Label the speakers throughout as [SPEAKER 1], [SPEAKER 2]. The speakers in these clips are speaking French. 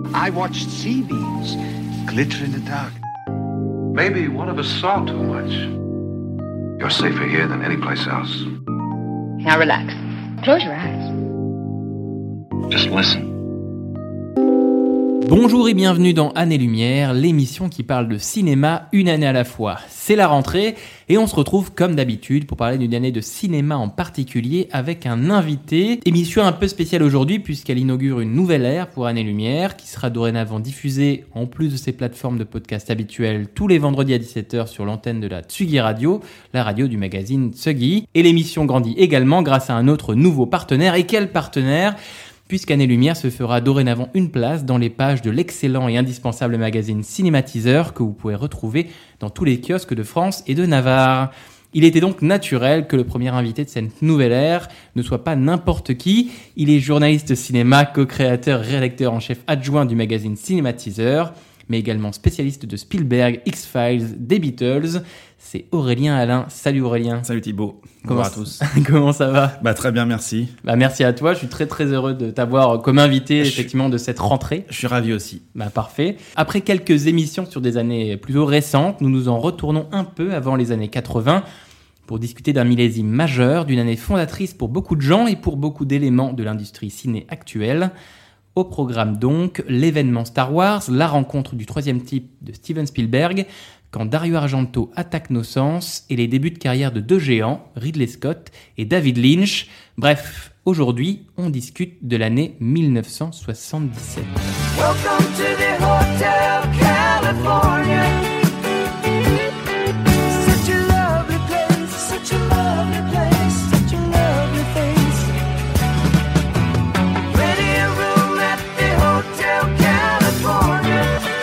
[SPEAKER 1] I watched sea beams glitter in the dark.
[SPEAKER 2] Maybe one of us saw too much. You're safer here than any place else.
[SPEAKER 3] Now relax. Close your eyes.
[SPEAKER 2] Just listen.
[SPEAKER 4] Bonjour et bienvenue dans Années Lumière, l'émission qui parle de cinéma une année à la fois. C'est la rentrée et on se retrouve comme d'habitude pour parler d'une année de cinéma en particulier avec un invité. Émission un peu spéciale aujourd'hui puisqu'elle inaugure une nouvelle ère pour Années Lumière qui sera dorénavant diffusée en plus de ses plateformes de podcast habituelles tous les vendredis à 17h sur l'antenne de la Tsugi Radio, la radio du magazine Tsugi. Et l'émission grandit également grâce à un autre nouveau partenaire. Et quel partenaire ? Puisqu'Années Lumière se fera dorénavant une place dans les pages de l'excellent et indispensable magazine Cinématiseur que vous pouvez retrouver dans tous les kiosques de France et de Navarre. Il était donc naturel que le premier invité de cette nouvelle ère ne soit pas n'importe qui. Il est journaliste cinéma, co-créateur, rédacteur en chef adjoint du magazine Cinématiseur, mais également spécialiste de Spielberg, X-Files, des Beatles. C'est Aurélien Alain. Salut Aurélien.
[SPEAKER 5] Salut Thibaut. Bonjour à tous.
[SPEAKER 4] Comment ça va ?
[SPEAKER 5] Très bien, merci.
[SPEAKER 4] Merci à toi. Je suis très très heureux de t'avoir comme invité effectivement de cette rentrée.
[SPEAKER 5] Je suis ravi aussi.
[SPEAKER 4] Parfait. Après quelques émissions sur des années plutôt récentes, nous nous en retournons un peu avant les années 80 pour discuter d'un millésime majeur, d'une année fondatrice pour beaucoup de gens et pour beaucoup d'éléments de l'industrie ciné actuelle. Au programme donc, l'événement Star Wars, la rencontre du troisième type de Steven Spielberg, quand Dario Argento attaque nos sens et les débuts de carrière de deux géants, Ridley Scott et David Lynch. Bref, aujourd'hui, on discute de l'année 1977.
[SPEAKER 6] Welcome to the Hotel California. Such a lovely place, such a lovely place, such a lovely face. Plenty of room at the Hotel California.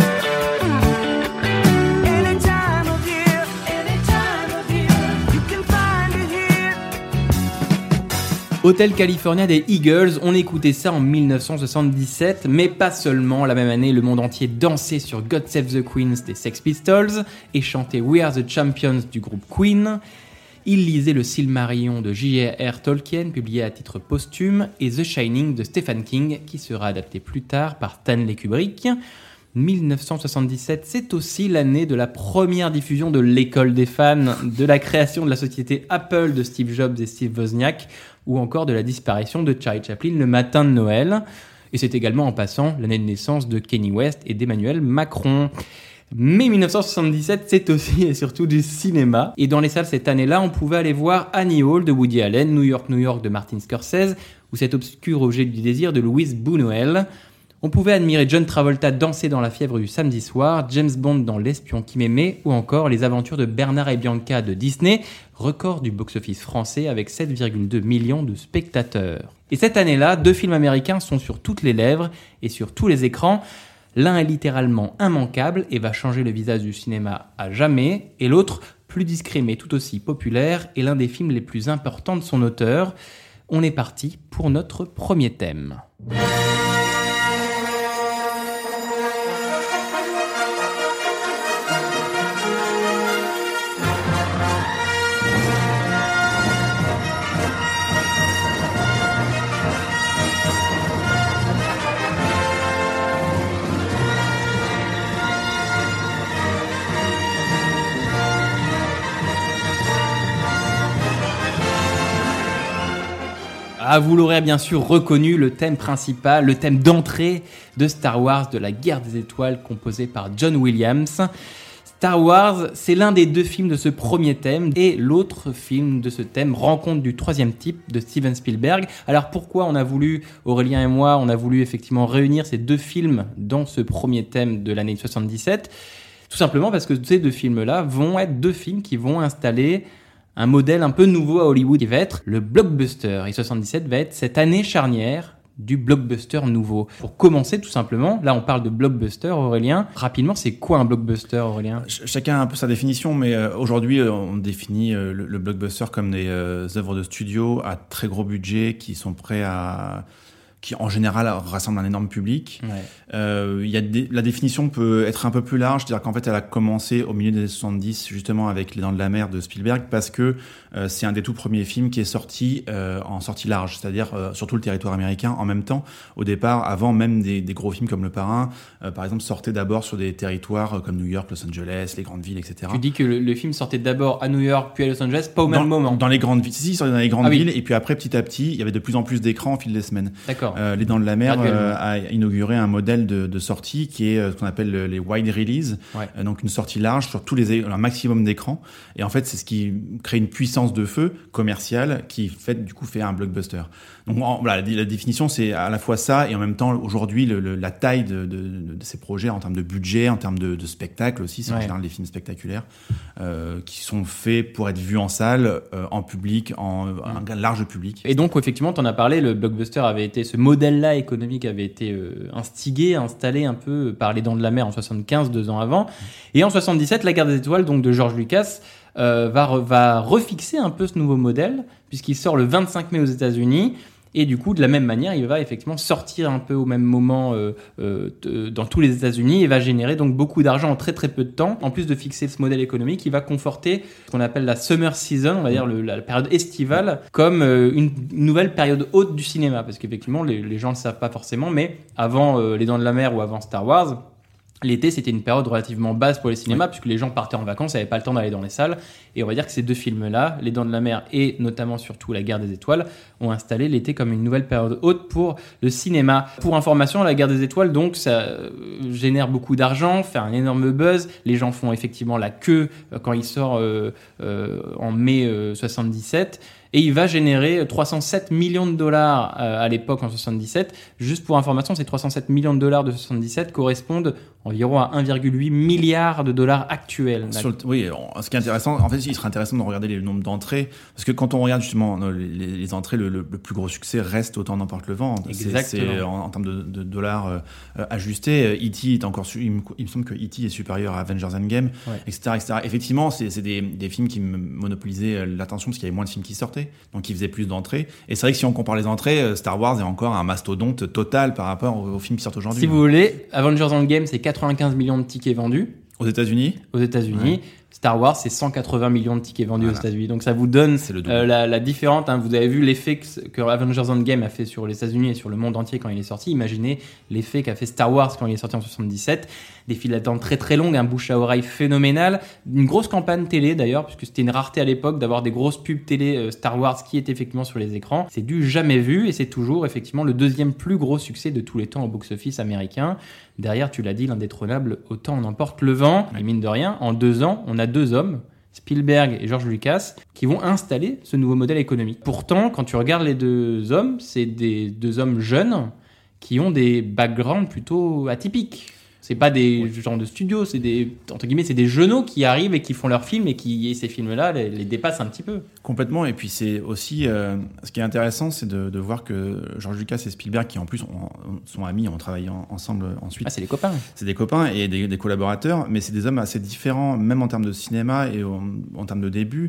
[SPEAKER 6] Any time of year, you can find it here.
[SPEAKER 4] Hotel California des Eagles, on écoutait ça en 1977, mais pas seulement. La même année, le monde entier dansait sur God Save the Queen des Sex Pistols et chantait We Are the Champions du groupe Queen. Il lisait le Silmarillion de J.R.R. Tolkien, publié à titre posthume, et The Shining de Stephen King, qui sera adapté plus tard par Stanley Kubrick. 1977, c'est aussi l'année de la première diffusion de l'école des fans, de la création de la société Apple de Steve Jobs et Steve Wozniak, ou encore de la disparition de Charlie Chaplin le matin de Noël. Et c'est également en passant l'année de naissance de Kanye West et d'Emmanuel Macron. Mais 1977, c'est aussi et surtout du cinéma. Et dans les salles cette année-là, on pouvait aller voir Annie Hall de Woody Allen, New York, New York de Martin Scorsese, ou Cet obscur objet du désir de Louise Buñuel. On pouvait admirer John Travolta danser dans La fièvre du samedi soir, James Bond dans L'espion qui m'aimait, ou encore Les aventures de Bernard et Bianca de Disney, record du box-office français avec 7,2 millions de spectateurs. Et cette année-là, deux films américains sont sur toutes les lèvres et sur tous les écrans. L'un est littéralement immanquable et va changer le visage du cinéma à jamais, et l'autre, plus discret mais tout aussi populaire, est l'un des films les plus importants de son auteur. On est parti pour notre premier thème. Vous l'aurez bien sûr reconnu, le thème principal, le thème d'entrée de Star Wars, de la guerre des étoiles, composé par John Williams. Star Wars, c'est l'un des deux films de ce premier thème, et l'autre film de ce thème, Rencontre du troisième type de Steven Spielberg. Alors pourquoi on a voulu, Aurélien et moi, on a voulu effectivement réunir ces deux films dans ce premier thème de l'année 77 ? Tout simplement parce que ces deux films-là vont être deux films qui vont installer un modèle un peu nouveau à Hollywood qui va être le blockbuster. Et 77 va être cette année charnière du blockbuster nouveau. Pour commencer, tout simplement, là on parle de blockbuster, Aurélien. Rapidement, c'est quoi un blockbuster, Aurélien ?
[SPEAKER 5] Chacun a un peu sa définition, mais aujourd'hui on définit le blockbuster comme des œuvres de studio à très gros budget qui qui en général rassemble un énorme public.
[SPEAKER 4] Ouais.
[SPEAKER 5] Il y a la définition peut être un peu plus large, c'est-à-dire qu'en fait elle a commencé au milieu des années 70 justement avec Les Dents de la Mer de Spielberg, parce que c'est un des tout premiers films qui est sorti en sortie large, c'est-à-dire sur tout le territoire américain en même temps. Au départ, avant même des gros films comme Le Parrain, par exemple, sortait d'abord sur des territoires comme New York, Los Angeles, les grandes villes, etc.
[SPEAKER 4] Tu dis que le film sortait d'abord à New York puis à Los Angeles, pas au même moment.
[SPEAKER 5] Dans les grandes villes, si, il sortait dans les grandes
[SPEAKER 4] oui.
[SPEAKER 5] villes, et puis après, petit à petit, il y avait de plus en plus d'écrans au fil des semaines.
[SPEAKER 4] D'accord.
[SPEAKER 5] Les Dents de la Mer
[SPEAKER 4] Graduellement.
[SPEAKER 5] a inauguré un modèle de sortie qui est ce qu'on appelle les wide release,
[SPEAKER 4] Ouais.
[SPEAKER 5] donc une sortie large sur un maximum d'écrans. Et en fait, c'est ce qui crée une puissance de feu commerciale qui fait un blockbuster. Donc voilà, la définition, c'est à la fois ça et en même temps aujourd'hui la taille de ces projets en termes de budget, en termes de spectacle aussi, c'est en général des films spectaculaires qui sont faits pour être vus en salle, en public, un large public.
[SPEAKER 4] Et donc, effectivement, tu en as parlé, le blockbuster ce modèle-là économique avait été installé un peu par Les Dents de la Mer en 75, 2 ans avant. Et en 77, La Guerre des Étoiles, donc de George Lucas, va refixer un peu ce nouveau modèle, puisqu'il sort le 25 mai aux États-Unis. Et du coup, de la même manière, il va effectivement sortir un peu au même moment dans tous les États-Unis et va générer donc beaucoup d'argent en très très peu de temps. En plus de fixer ce modèle économique, il va conforter ce qu'on appelle la summer season, on va dire la période estivale, comme une nouvelle période haute du cinéma. Parce qu'effectivement, les gens ne le savent pas forcément, mais avant Les Dents de la Mer ou avant Star Wars, l'été, c'était une période relativement basse pour les cinémas, puisque les gens partaient en vacances, n'avaient pas le temps d'aller dans les salles. Et on va dire que ces deux films-là, Les Dents de la Mer et notamment surtout La Guerre des Étoiles, ont installé l'été comme une nouvelle période haute pour le cinéma. Pour information, La Guerre des Étoiles, donc, ça génère beaucoup d'argent, fait un énorme buzz. Les gens font effectivement la queue quand il sort en mai 77. Et il va générer 307 millions de dollars à l'époque en 77. Juste pour information, ces 307 millions de dollars de 77 correspondent environ à 1,8 milliard de dollars actuels.
[SPEAKER 5] Oui, ce qui est intéressant, en fait, il serait intéressant de regarder le nombre d'entrées, parce que quand on regarde justement les entrées, le plus gros succès reste Autant n'emporte le vent.
[SPEAKER 4] Exactement.
[SPEAKER 5] C'est en termes de dollars ajustés. E.T. est encore il me semble que E.T. est supérieur à Avengers Endgame, etc. Effectivement, c'est des films qui monopolisaient l'attention parce qu'il y avait moins de films qui sortaient, donc ils faisaient plus d'entrées. Et c'est vrai que si on compare les entrées, Star Wars est encore un mastodonte total par rapport aux films qui sortent aujourd'hui.
[SPEAKER 4] Si vous voulez, Avengers Endgame, c'est 95 millions de tickets vendus.
[SPEAKER 5] Aux États-Unis.
[SPEAKER 4] Ouais. Star Wars, c'est 180 millions de tickets vendus aux États-Unis. Donc ça vous donne la différence. Vous avez vu l'effet que Avengers Endgame a fait sur les États-Unis et sur le monde entier quand il est sorti. Imaginez l'effet qu'a fait Star Wars quand il est sorti en 77. Des files d'attente très très longues, un bouche à oreille phénoménal. Une grosse campagne télé d'ailleurs, puisque c'était une rareté à l'époque d'avoir des grosses pubs télé Star Wars qui étaient effectivement sur les écrans. C'est du jamais vu et c'est toujours effectivement le deuxième plus gros succès de tous les temps au box-office américain. Derrière, tu l'as dit, l'indétrônable Autant n'emporte le vent. Et mine de rien, en 2 ans, on a 2 hommes, Spielberg et George Lucas, qui vont installer ce nouveau modèle économique. Pourtant, quand tu regardes les 2 hommes, c'est des 2 hommes jeunes qui ont des backgrounds plutôt atypiques. C'est pas des genres de studios, c'est des jeuneaux qui arrivent et qui font leurs films et ces films-là les dépassent un petit peu.
[SPEAKER 5] Complètement. Et puis c'est aussi ce qui est intéressant, c'est de voir que George Lucas et Spielberg, qui en plus sont amis, ont travaillé ensemble ensuite.
[SPEAKER 4] Ah, c'est des copains.
[SPEAKER 5] C'est des copains et des collaborateurs, mais c'est des hommes assez différents, même en termes de cinéma et en termes de début.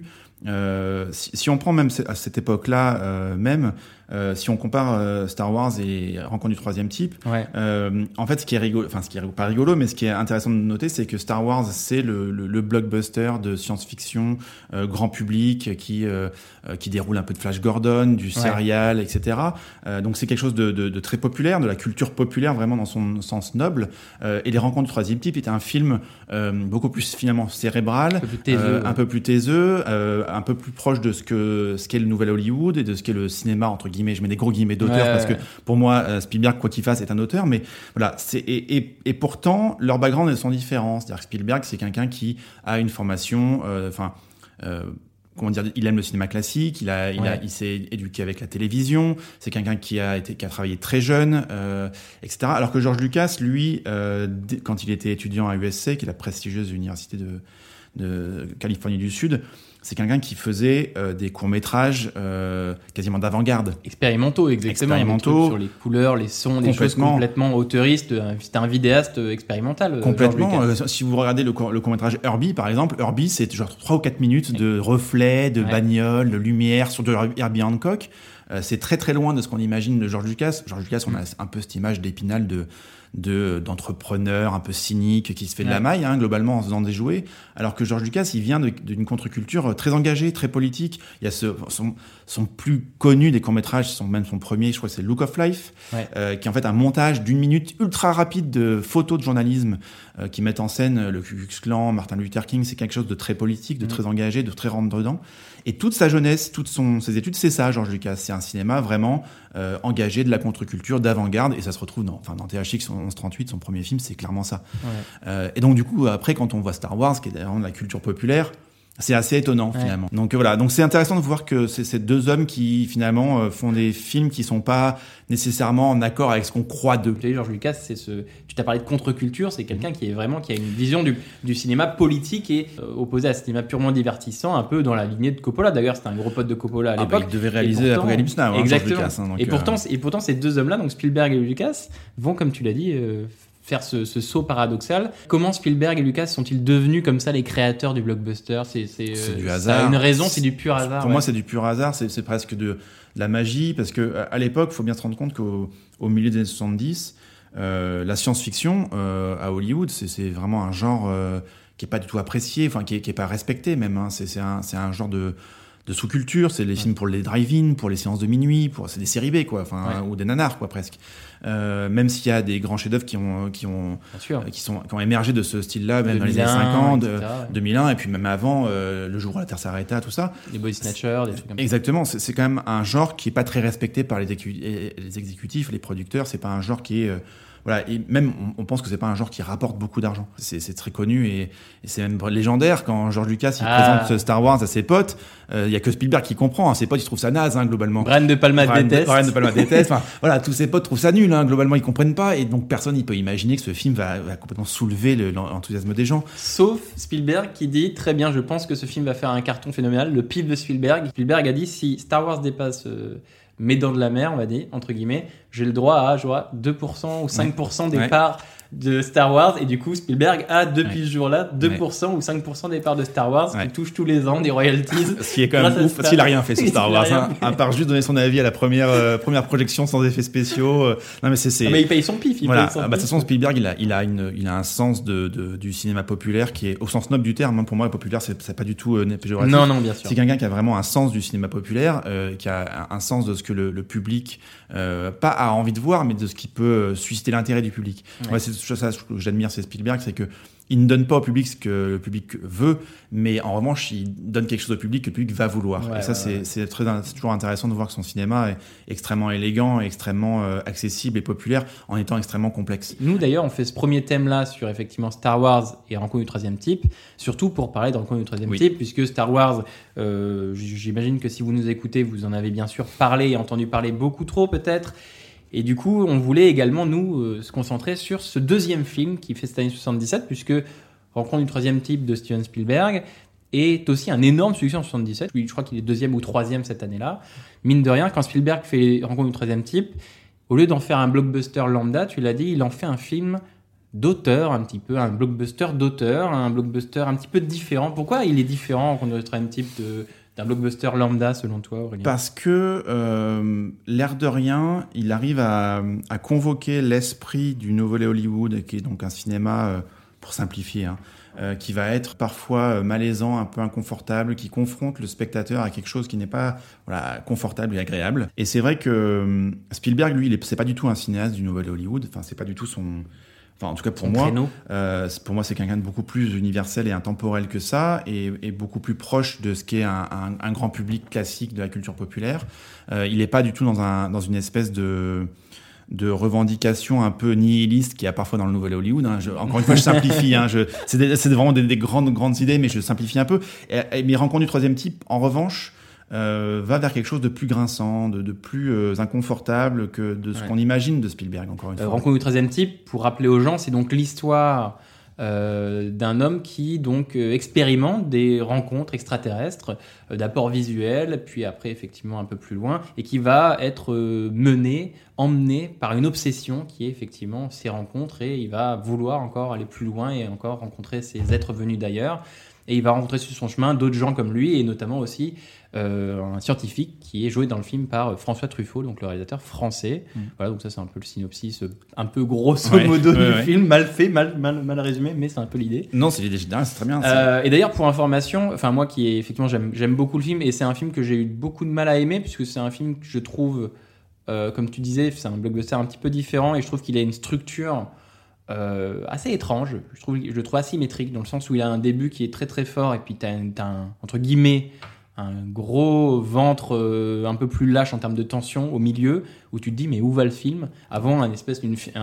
[SPEAKER 5] Si on prend même à cette époque-là, si on compare Star Wars et Rencontre du troisième type, en fait, ce qui est pas rigolo, mais ce qui est intéressant de noter, c'est que Star Wars, c'est le blockbuster de science-fiction grand public qui déroule un peu de Flash Gordon, du serial, etc. Donc c'est quelque chose de très populaire, de la culture populaire vraiment dans son sens noble. Et Les Rencontres du troisième type était un film beaucoup plus finalement cérébral, un peu plus taiseux, un peu plus proche de ce qu'est le nouvel Hollywood et de ce qu'est le cinéma entre guillemets, je mets des gros guillemets d'auteur parce que pour moi Spielberg, quoi qu'il fasse, est un auteur, mais voilà, et pourtant leurs backgrounds sont différents. C'est-à-dire que Spielberg, c'est quelqu'un qui a une formation comment dire, il aime le cinéma classique, il s'est éduqué avec la télévision, c'est quelqu'un qui a travaillé très jeune, etc. Alors que George Lucas, lui, quand il était étudiant à USC, qui est la prestigieuse université de Californie du Sud, c'est quelqu'un qui faisait des courts-métrages quasiment d'avant-garde.
[SPEAKER 4] Expérimentaux, exactement. Sur les couleurs, les sons, des choses complètement auteuristes. C'était un vidéaste expérimental.
[SPEAKER 5] Complètement. Si vous regardez le court-métrage Herbie, par exemple, Herbie, c'est genre 3 ou 4 minutes de reflets, de bagnoles, de lumière sur de Herbie Hancock. C'est très très loin de ce qu'on imagine de George Lucas. George Lucas, on a un peu cette image d'Épinal d'entrepreneur un peu cynique qui se fait de la maille, globalement en faisant des jouets, alors que George Lucas, il vient d'une contre-culture très engagée, très politique. Il y a son plus connu des courts-métrages, même son premier, je crois que c'est Look of Life, qui est en fait un montage d'1 minute ultra rapide de photos de journalisme qui mettent en scène le Ku Klux Klan, Martin Luther King. C'est quelque chose de très politique, de très engagé, de très rentre-dedans. Et toute sa jeunesse, ses études, c'est ça, George Lucas. C'est un cinéma vraiment engagé, de la contre-culture, d'avant-garde, et ça se retrouve dans THX 1138, son premier film, c'est clairement ça. Et donc du coup, après, quand on voit Star Wars, qui est vraiment de la culture populaire, c'est assez étonnant finalement. Donc voilà, donc c'est intéressant de voir que c'est ces deux hommes qui finalement font des films qui sont pas nécessairement en accord avec ce qu'on croit d'eux.
[SPEAKER 4] George Lucas, tu t'as parlé de contre-culture, c'est quelqu'un qui a une vision du cinéma politique et opposé à un cinéma purement divertissant, un peu dans la lignée de Coppola. D'ailleurs, c'était un gros pote de Coppola à l'époque.
[SPEAKER 5] Il devait réaliser Apocalypse Now,
[SPEAKER 4] exactement.
[SPEAKER 5] George Lucas.
[SPEAKER 4] Et pourtant, ces deux hommes-là, donc Spielberg et Lucas, vont, comme tu l'as dit, faire ce saut paradoxal. Comment Spielberg et Lucas sont-ils devenus comme ça les créateurs du blockbuster ? C'est
[SPEAKER 5] du hasard.
[SPEAKER 4] Ça a une raison, c'est du pur hasard.
[SPEAKER 5] Pour moi, c'est du pur hasard, c'est presque de la magie, parce que à l'époque, il faut bien se rendre compte qu'au milieu des années 70, la science-fiction à Hollywood, c'est vraiment un genre qui est pas du tout apprécié, enfin qui est pas respecté même. C'est un genre de sous-culture, c'est les films pour les drive-in, pour les séances de minuit, c'est des séries B quoi, ou des nanars quoi presque. Même s'il y a des grands chefs-d'œuvre qui ont émergé de ce style-là, même 2001, dans les années 50, 2001, et puis même avant, Le jour où la Terre s'arrêta, tout ça.
[SPEAKER 4] Les Body Snatchers, des trucs comme ça.
[SPEAKER 5] Exactement, c'est quand même un genre qui est pas très respecté par les exécutifs, les producteurs. C'est pas un genre qui est voilà, et même on pense que c'est pas un genre qui rapporte beaucoup d'argent. C'est très connu et c'est même légendaire quand George Lucas il présente Star Wars à ses potes. Il y a que Spielberg qui comprend. Ses potes ils trouvent ça naze globalement.
[SPEAKER 4] Brian De Palma déteste.
[SPEAKER 5] Brian De Palma déteste. Enfin voilà, tous ses potes trouvent ça nul. Globalement ils comprennent pas et donc personne il peut imaginer que ce film va complètement soulever l'enthousiasme des gens.
[SPEAKER 4] Sauf Spielberg qui dit très bien, je pense que ce film va faire un carton phénoménal. Le pif de Spielberg. Spielberg a dit si Star Wars dépasse mes dents de la mer, on va dire, entre guillemets, j'ai le droit à 2% ou 5% des parts de Star Wars. Et du coup, Spielberg a, depuis ce jour-là, 2% ou 5% des parts de Star Wars qui touche tous les ans des royalties.
[SPEAKER 5] Ce qui est quand même ouf, parce qu'il a rien fait sur Star Wars, à part juste donner son avis à la première projection sans effets spéciaux. Non, mais c'est...
[SPEAKER 4] mais il paye son pif.
[SPEAKER 5] De toute façon, Spielberg, il a un sens du cinéma populaire qui est, au sens noble du terme, pour moi, populaire, c'est pas du tout péjoratif.
[SPEAKER 4] Non, bien sûr.
[SPEAKER 5] C'est quelqu'un qui a vraiment un sens du cinéma populaire, qui a un sens de ce que le public, pas a envie de voir, mais de ce qui peut susciter l'intérêt du public. C'est ça que j'admire, c'est Spielberg, c'est que il ne donne pas au public ce que le public veut, mais en revanche, il donne quelque chose au public que le public va vouloir. Et ça, c'est toujours intéressant de voir que son cinéma est extrêmement élégant, extrêmement accessible et populaire, en étant extrêmement complexe.
[SPEAKER 4] Nous, d'ailleurs, on fait ce premier thème-là sur effectivement Star Wars et Rencontre du troisième type, surtout pour parler de Rencontre du troisième type, puisque Star Wars, j'imagine que si vous nous écoutez, vous en avez bien sûr parlé et entendu parler beaucoup trop peut-être. Et du coup, on voulait également, nous, se concentrer sur ce deuxième film qui fait cette année 77, puisque Rencontre du troisième type de Steven Spielberg est aussi un énorme succès en 77. Je crois qu'il est deuxième ou troisième cette année-là. Mine de rien, quand Spielberg fait Rencontre du troisième type, au lieu d'en faire un blockbuster lambda, tu l'as dit, il en fait un film d'auteur, un petit peu, un blockbuster d'auteur, un blockbuster un petit peu différent. Pourquoi il est différent, Rencontre du troisième type, d'un blockbuster lambda, selon toi, Aurélien ?
[SPEAKER 5] Parce que, l'air de rien, il arrive à convoquer l'esprit du nouveau Hollywood, qui est donc un cinéma, pour simplifier, qui va être parfois malaisant, un peu inconfortable, qui confronte le spectateur à quelque chose qui n'est pas confortable et agréable. Et c'est vrai que Spielberg, lui, c'est pas du tout un cinéaste du nouveau Hollywood. Enfin, c'est pas du tout son... Enfin, en tout cas pour moi, c'est quelqu'un de beaucoup plus universel et intemporel que ça, et beaucoup plus proche de ce qu'est un grand public classique de la culture populaire. Il n'est pas du tout dans une espèce de revendication un peu nihiliste qu'il y a parfois dans le nouvel Hollywood. Encore une fois, je simplifie. C'est vraiment des grandes idées, mais je simplifie un peu. Mais Rencontre du troisième type, en revanche, va vers quelque chose de plus grinçant, de plus inconfortable que de ce qu'on imagine de Spielberg, encore une fois.
[SPEAKER 4] Rencontre du troisième type, pour rappeler aux gens, c'est donc l'histoire d'un homme qui donc expérimente des rencontres extraterrestres, d'abord visuelles, puis après effectivement un peu plus loin, et qui va être emmené par une obsession qui est effectivement ces rencontres, et il va vouloir encore aller plus loin et encore rencontrer ces êtres venus d'ailleurs. Et il va rencontrer sur son chemin d'autres gens comme lui, et notamment aussi un scientifique qui est joué dans le film par François Truffaut, donc le réalisateur français. Voilà, donc ça c'est un peu le synopsis, un peu grosso modo du film, mal fait, mal résumé, mais c'est un peu l'idée.
[SPEAKER 5] Non, c'est l'idée générale, c'est très bien.
[SPEAKER 4] Et d'ailleurs, pour information, enfin moi qui effectivement j'aime beaucoup le film, et c'est un film que j'ai eu beaucoup de mal à aimer, puisque c'est un film que je trouve, comme tu disais, c'est un blockbuster un petit peu différent, et je trouve qu'il a une structure assez étrange. Je le trouve asymétrique, dans le sens où il a un début qui est très très fort, et puis t'as un, entre guillemets, un gros ventre un peu plus lâche en termes de tension au milieu, où tu te dis mais où va le film, avant un espèce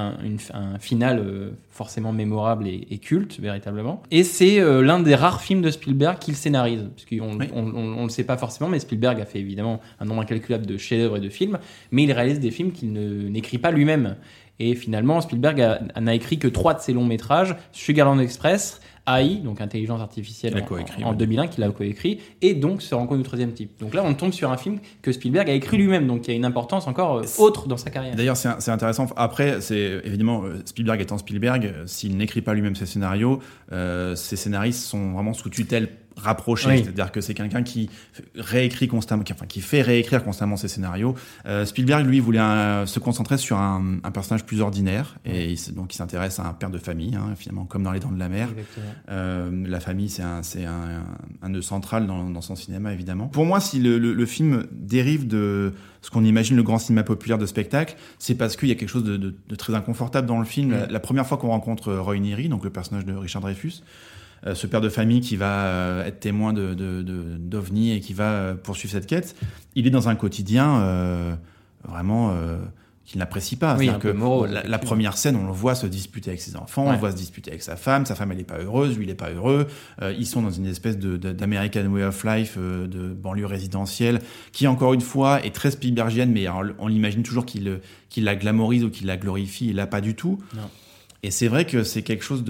[SPEAKER 4] un final forcément mémorable et culte véritablement. Et c'est l'un des rares films de Spielberg qu'il scénarise, parce qu'on le sait pas forcément, mais Spielberg a fait évidemment un nombre incalculable de chefs-d'œuvre et de films, mais il réalise des films qu'il n'écrit pas lui-même. Et finalement, Spielberg n'a écrit que 3 de ses longs métrages, Sugarland Express, AI, donc intelligence artificielle en 2001, qu'il a coécrit, et donc Se rencontre du troisième type. Donc là, on tombe sur un film que Spielberg a écrit lui-même, donc il y a une importance encore autre dans sa carrière.
[SPEAKER 5] D'ailleurs, c'est intéressant. Après, c'est évidemment, Spielberg étant Spielberg, s'il n'écrit pas lui-même ses scénarios, ses scénaristes sont vraiment sous tutelle rapproché, c'est-à-dire que c'est quelqu'un qui réécrit constamment, qui fait réécrire constamment ses scénarios. Spielberg, lui, voulait se concentrer sur un personnage plus ordinaire, et donc il s'intéresse à un père de famille, finalement, comme dans Les Dents de la Mer. La famille, c'est un nœud central dans son cinéma, évidemment. Pour moi, si le film dérive de ce qu'on imagine le grand cinéma populaire de spectacle, c'est parce qu'il y a quelque chose de très inconfortable dans le film. La première fois qu'on rencontre Roy Neary, donc le personnage de Richard Dreyfuss, ce père de famille qui va être témoin d'OVNI et qui va poursuivre cette quête, il est dans un quotidien vraiment qu'il n'apprécie pas.
[SPEAKER 4] Oui,
[SPEAKER 5] C'est-à-dire que
[SPEAKER 4] morose,
[SPEAKER 5] la première scène, on le voit se disputer avec ses enfants, on le voit se disputer avec sa femme elle n'est pas heureuse, lui il n'est pas heureux, ils sont dans une espèce d'American way of life, de banlieue résidentielle, qui encore une fois est très Spielbergienne, mais on l'imagine toujours qu'il la glamorise ou qu'il la glorifie, et là pas du tout. Non. Et c'est vrai que c'est quelque chose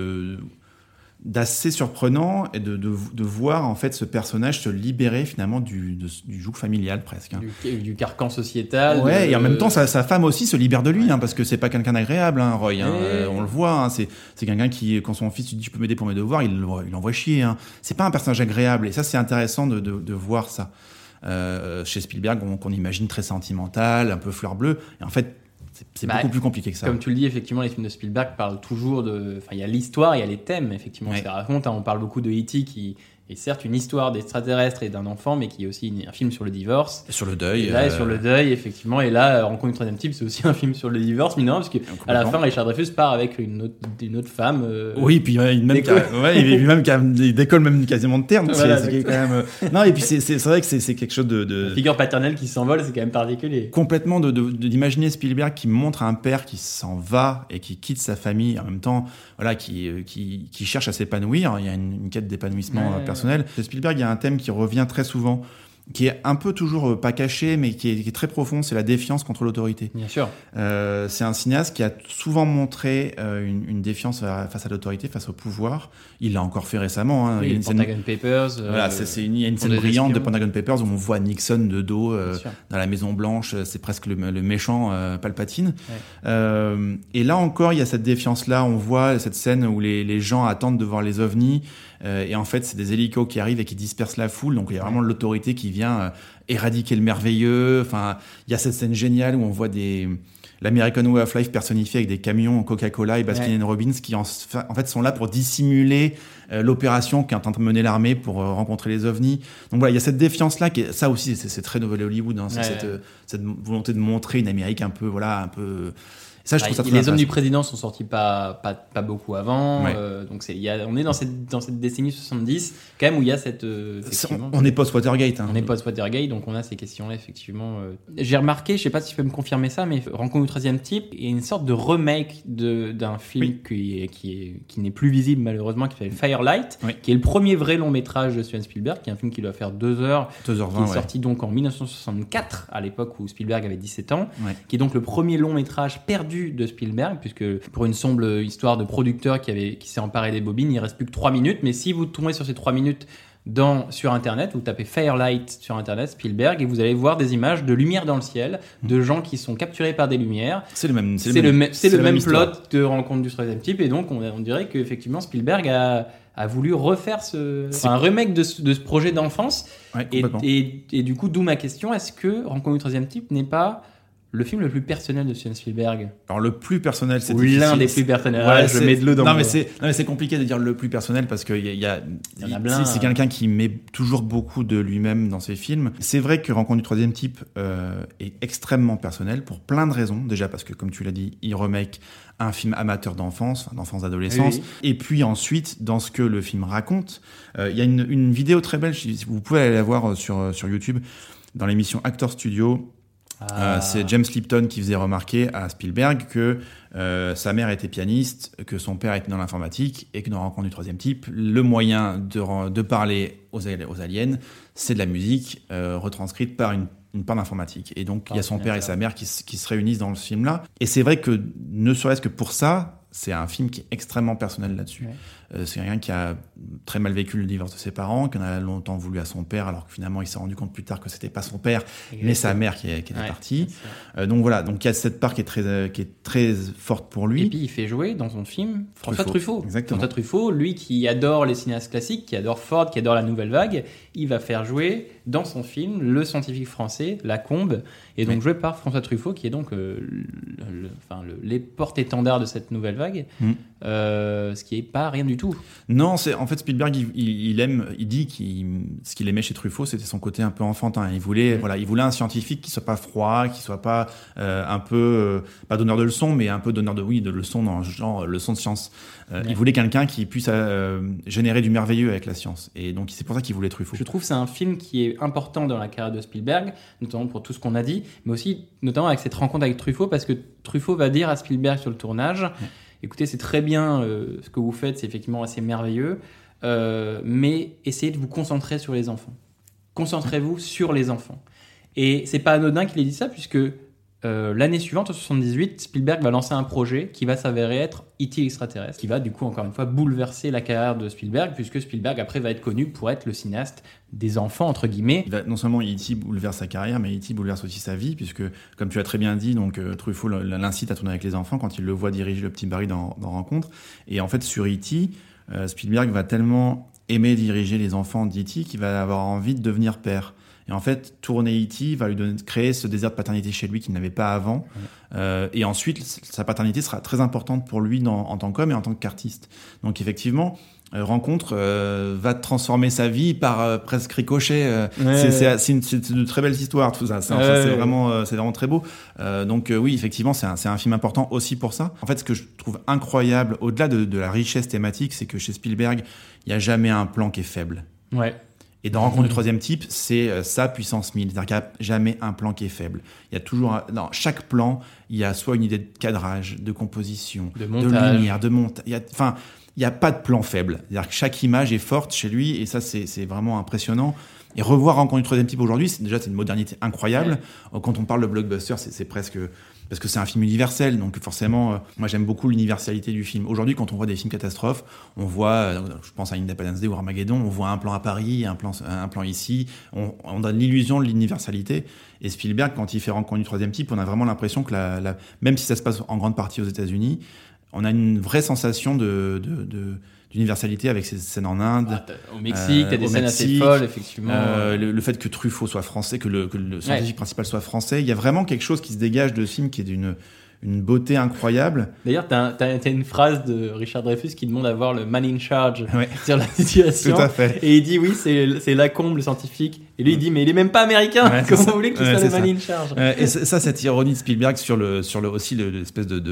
[SPEAKER 5] d'assez surprenant, et de voir en fait ce personnage se libérer finalement du joug familial presque.
[SPEAKER 4] Du carcan sociétal.
[SPEAKER 5] Ouais, et en même temps sa femme aussi se libère de lui, parce que c'est pas quelqu'un d'agréable, Roy. On le voit, c'est quelqu'un qui, quand son fils lui dit tu peux m'aider pour mes devoirs, il l'envoie chier. C'est pas un personnage agréable, et ça c'est intéressant de voir ça. Chez Spielberg, qu'on imagine très sentimental, un peu fleur bleue, et en fait c'est beaucoup plus compliqué que ça.
[SPEAKER 4] Comme tu le dis, effectivement, les films de Spielberg parlent toujours il y a l'histoire, il y a les thèmes, effectivement, qui se racontent. On parle beaucoup de E.T. qui est certes une histoire d'extraterrestres et d'un enfant, mais qui est aussi un film sur le divorce.
[SPEAKER 5] Et sur le deuil.
[SPEAKER 4] Et là, sur le deuil, effectivement. Et là, Rencontre du troisième type, c'est aussi un film sur le divorce, mais non, parce qu'à la fin, Richard Dreyfuss part avec une autre femme.
[SPEAKER 5] Oui, puis il décolle même quasiment de terre. Donc voilà, c'est quand même. Non, et puis c'est vrai que c'est quelque chose de.
[SPEAKER 4] La figure paternelle qui s'envole, c'est quand même particulier.
[SPEAKER 5] Complètement d'imaginer Spielberg qui montre un père qui s'en va et qui quitte sa famille, en même temps, voilà, qui cherche à s'épanouir. Il y a une quête d'épanouissement personnel. Chez Spielberg, il y a un thème qui revient très souvent, qui est un peu toujours pas caché, mais qui est très profond, c'est la défiance contre l'autorité.
[SPEAKER 4] Bien sûr.
[SPEAKER 5] C'est un cinéaste qui a souvent montré une défiance face à l'autorité, face au pouvoir. Il l'a encore fait récemment.
[SPEAKER 4] Oui, Pentagon Papers.
[SPEAKER 5] Voilà, il y a une scène brillante de Pentagon Papers où on voit Nixon de dos dans la Maison Blanche. C'est presque le méchant Palpatine. Ouais. Et là encore, il y a cette défiance-là. On voit cette scène où les gens attendent de voir les ovnis. Et en fait, c'est des hélicos qui arrivent et qui dispersent la foule. Donc, il y a vraiment l'autorité qui vient éradiquer le merveilleux. Enfin, il y a cette scène géniale où on voit l'American Way of Life personnifié avec des camions Coca-Cola et Baskin Robbins qui en fait sont là pour dissimuler l'opération qui est en train de mener l'armée pour rencontrer les ovnis. Donc voilà, il y a cette défiance-là ça aussi, c'est très Nouvelle Hollywood. Cette volonté de montrer une Amérique un peu. Ça, je trouve ça très
[SPEAKER 4] les hommes du président sont sortis pas beaucoup avant, donc on est dans cette décennie 70 quand même où il y a cette
[SPEAKER 5] on est post-Watergate.
[SPEAKER 4] On est post-Watergate, donc on a ces questions-là effectivement. J'ai remarqué, je sais pas si tu peux me confirmer ça, mais Rencontre du troisième type est une sorte de remake d'un film qui n'est plus visible malheureusement, qui s'appelle Firelight, qui est le premier vrai long métrage de Steven Spielberg, qui est un film qui doit faire 2h20, qui est sorti donc en 1964, à l'époque où Spielberg avait 17 ans, qui est donc le premier long métrage perdu de Spielberg, puisque pour une sombre histoire de producteur qui s'est emparé des bobines, il reste plus que 3 minutes, mais si vous tombez sur ces 3 minutes sur internet, vous tapez Firelight sur internet, Spielberg, et vous allez voir des images de lumière dans le ciel, de gens qui sont capturés par des lumières.
[SPEAKER 5] C'est le même
[SPEAKER 4] plot de Rencontre du troisième type, et donc on dirait qu'effectivement Spielberg a a voulu refaire un remake de ce projet d'enfance.
[SPEAKER 5] Ouais,
[SPEAKER 4] Et,
[SPEAKER 5] complètement.
[SPEAKER 4] et du coup, d'où ma question, est-ce que Rencontre du troisième type n'est pas le film le plus personnel de Steven Spielberg?
[SPEAKER 5] Alors le plus personnel, c'est
[SPEAKER 4] Ou
[SPEAKER 5] difficile.
[SPEAKER 4] l'un des plus personnels.
[SPEAKER 5] Ouais,
[SPEAKER 4] Je mets de l'eau dans
[SPEAKER 5] non,
[SPEAKER 4] le-
[SPEAKER 5] mais c'est compliqué de dire le plus personnel parce qu'il
[SPEAKER 4] y en a plein.
[SPEAKER 5] c'est quelqu'un qui met toujours beaucoup de lui-même dans ses films. C'est vrai que Rencontre du troisième type est extrêmement personnel pour plein de raisons. Déjà parce que, comme tu l'as dit, il remake un film amateur d'enfance, d'adolescence.
[SPEAKER 4] Oui.
[SPEAKER 5] Et puis ensuite, dans ce que le film raconte, il y a une vidéo très belle, vous pouvez aller la voir sur YouTube, dans l'émission Actor Studio. C'est James Lipton qui faisait remarquer à Spielberg que sa mère était pianiste, que son père était dans l'informatique et que dans Rencontre du troisième type, le moyen de parler aux aliens, c'est de la musique retranscrite par une part d'informatique. Et donc, il y a son père et sa mère qui se réunissent dans ce film-là. Et c'est vrai que, ne serait-ce que pour ça, c'est un film qui est extrêmement personnel là-dessus. Ouais. C'est quelqu'un qui a très mal vécu le divorce de ses parents, qui en a longtemps voulu à son père, alors que finalement il s'est rendu compte plus tard que c'était pas son père, mais sa mère qui était partie. Donc voilà, donc il y a cette part qui est très forte pour lui.
[SPEAKER 4] Et puis il fait jouer dans son film François Truffaut.
[SPEAKER 5] Exactement.
[SPEAKER 4] François Truffaut, lui qui adore les cinéastes classiques, qui adore Ford, qui adore la nouvelle vague, il va faire jouer dans son film le scientifique français Lacombe, et donc joué par François Truffaut, qui est donc les porte-étendards de cette nouvelle vague, ce qui est pas rien du tout.
[SPEAKER 5] Non, c'est en fait Spielberg, il dit ce qu'il aimait chez Truffaut, c'était son côté un peu enfantin. Il voulait un scientifique qui soit pas froid, qui soit pas un peu pas donneur de leçons, mais un peu donneur de leçons dans le genre leçons de science. Il voulait quelqu'un qui puisse générer du merveilleux avec la science. Et donc c'est pour ça qu'il voulait Truffaut.
[SPEAKER 4] Je trouve que c'est un film qui est important dans la carrière de Spielberg, notamment pour tout ce qu'on a dit, mais aussi notamment avec cette rencontre avec Truffaut, parce que Truffaut va dire à Spielberg sur le tournage, écoutez, c'est très bien ce que vous faites, c'est effectivement assez merveilleux, mais essayez de vous concentrer sur les enfants. Concentrez-vous sur les enfants. Et c'est pas anodin qu'il ait dit ça, puisque l'année suivante, en 78, Spielberg va lancer un projet qui va s'avérer être E.T. extraterrestre, qui va du coup encore une fois bouleverser la carrière de Spielberg, puisque Spielberg après va être connu pour être le cinéaste des enfants entre guillemets.
[SPEAKER 5] Non seulement E.T. bouleverse sa carrière, mais E.T. bouleverse aussi sa vie, puisque comme tu as très bien dit, donc Truffaut l'incite à tourner avec les enfants quand il le voit diriger le petit Barry dans Rencontre. Et en fait sur E.T., Spielberg va tellement aimer diriger les enfants d'E.T. qu'il va avoir envie de devenir père. Et en fait, tourner E.T. va lui créer ce désir de paternité chez lui qu'il n'avait pas avant. Et ensuite, sa paternité sera très importante pour lui en tant qu'homme et en tant qu'artiste. Donc effectivement, Rencontre va transformer sa vie par presque ricochet. C'est de très belles histoires, tout ça. C'est vraiment très beau. Donc oui, effectivement, c'est un film important aussi pour ça. En fait, ce que je trouve incroyable, au-delà de la richesse thématique, c'est que chez Spielberg, il n'y a jamais un plan qui est faible.
[SPEAKER 4] Ouais.
[SPEAKER 5] Et dans Rencontre du troisième type, c'est sa puissance 1000. C'est-à-dire qu'il n'y a jamais un plan qui est faible. Il y a toujours, dans chaque plan, il y a soit une idée de cadrage, de composition, de lumière, de montage. Il n'y a pas de plan faible. C'est-à-dire que chaque image est forte chez lui, et ça, c'est vraiment impressionnant. Et revoir Rencontre du troisième type aujourd'hui, c'est une modernité incroyable. Ouais. Quand on parle de blockbuster, c'est presque... Parce que c'est un film universel, donc forcément, moi j'aime beaucoup l'universalité du film. Aujourd'hui, quand on voit des films catastrophes, on voit, je pense à Independence Day ou Armageddon, on voit un plan à Paris, un plan ici, on donne l'illusion de l'universalité. Et Spielberg, quand il fait Rencontre du troisième type, on a vraiment l'impression que même si ça se passe en grande partie aux États-Unis, on a une vraie sensation d'universalité avec ces scènes en Inde.
[SPEAKER 4] Au Mexique, t'as des scènes assez folles, effectivement.
[SPEAKER 5] Le fait que Truffaut soit français, que le scientifique principal soit français, il y a vraiment quelque chose qui se dégage de ce film qui est d'une beauté incroyable.
[SPEAKER 4] D'ailleurs, t'as une phrase de Richard Dreyfuss qui demande à voir le man in charge sur la situation.
[SPEAKER 5] Tout à fait.
[SPEAKER 4] Et il dit oui, c'est Lacombe, le scientifique. Et lui, il dit mais il est même pas américain. Comment vous voulez qu'il soit le man in charge?
[SPEAKER 5] Et ça, cette ironie de Spielberg sur aussi l'espèce de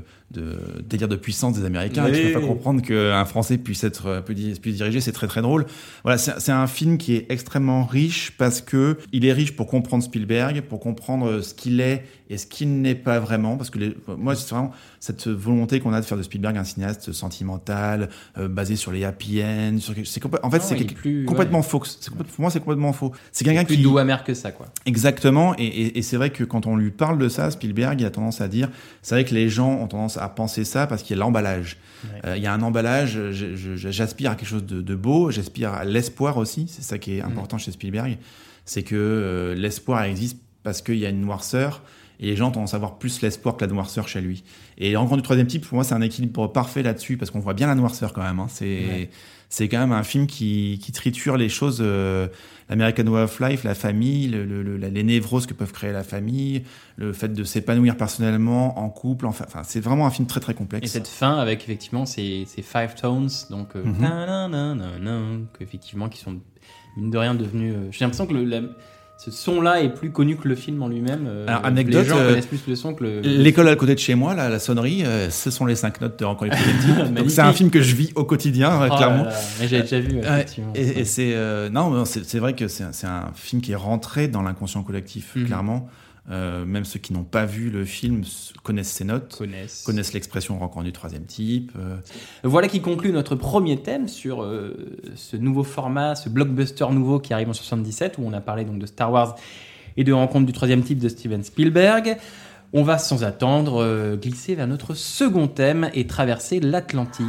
[SPEAKER 5] délire de puissance des Américains, et tu peux pas comprendre qu'un Français puisse diriger, c'est très très drôle. Voilà, c'est un film qui est extrêmement riche parce que il est riche pour comprendre Spielberg, pour comprendre ce qu'il est et ce qu'il n'est pas vraiment, parce que moi c'est vraiment cette volonté qu'on a de faire de Spielberg un cinéaste sentimental, basé sur les happy ends, c'est complètement faux. Pour moi c'est complètement faux. C'est quelqu'un
[SPEAKER 4] qui plus doux amer que ça, quoi.
[SPEAKER 5] Exactement, et c'est vrai que quand on lui parle de ça, Spielberg, il a tendance à dire, c'est vrai que les gens ont tendance à penser ça parce qu'il y a l'emballage. Il y a un emballage, j'aspire à quelque chose de beau, j'aspire à l'espoir aussi, c'est ça qui est important chez Spielberg, c'est que l'espoir existe parce qu'il y a une noirceur et les gens tendent à avoir plus l'espoir que la noirceur chez lui. Et Rencontre du troisième type, pour moi, c'est un équilibre parfait là-dessus, parce qu'on voit bien la noirceur quand même. Hein. C'est quand même un film qui triture les choses, l'American Way of Life, la famille, les névroses que peuvent créer la famille, le fait de s'épanouir personnellement, en couple, enfin c'est vraiment un film très très complexe.
[SPEAKER 4] Et cette fin avec effectivement ces five tones, donc effectivement qui sont mine de rien devenus. J'ai l'impression que ce son-là est plus connu que le film en lui-même.
[SPEAKER 5] Alors, anecdote,
[SPEAKER 4] les gens connaissent plus le son que le.
[SPEAKER 5] L'école à côté de chez moi, la sonnerie, ce sont les 5 notes de Rencontre du troisième type. Donc c'est un film que je vis au quotidien, clairement.
[SPEAKER 4] Mais j'avais déjà vu. Effectivement.
[SPEAKER 5] Et c'est c'est vrai que c'est un film qui est rentré dans l'inconscient collectif, clairement. Même ceux qui n'ont pas vu le film connaissent ces notes, connaissent l'expression Rencontre du troisième type.
[SPEAKER 4] Voilà qui conclut notre premier thème sur ce nouveau format, ce blockbuster nouveau qui arrive en 77, où on a parlé donc de Star Wars et de Rencontre du troisième type de Steven Spielberg. On va sans attendre glisser vers notre second thème et traverser l'Atlantique.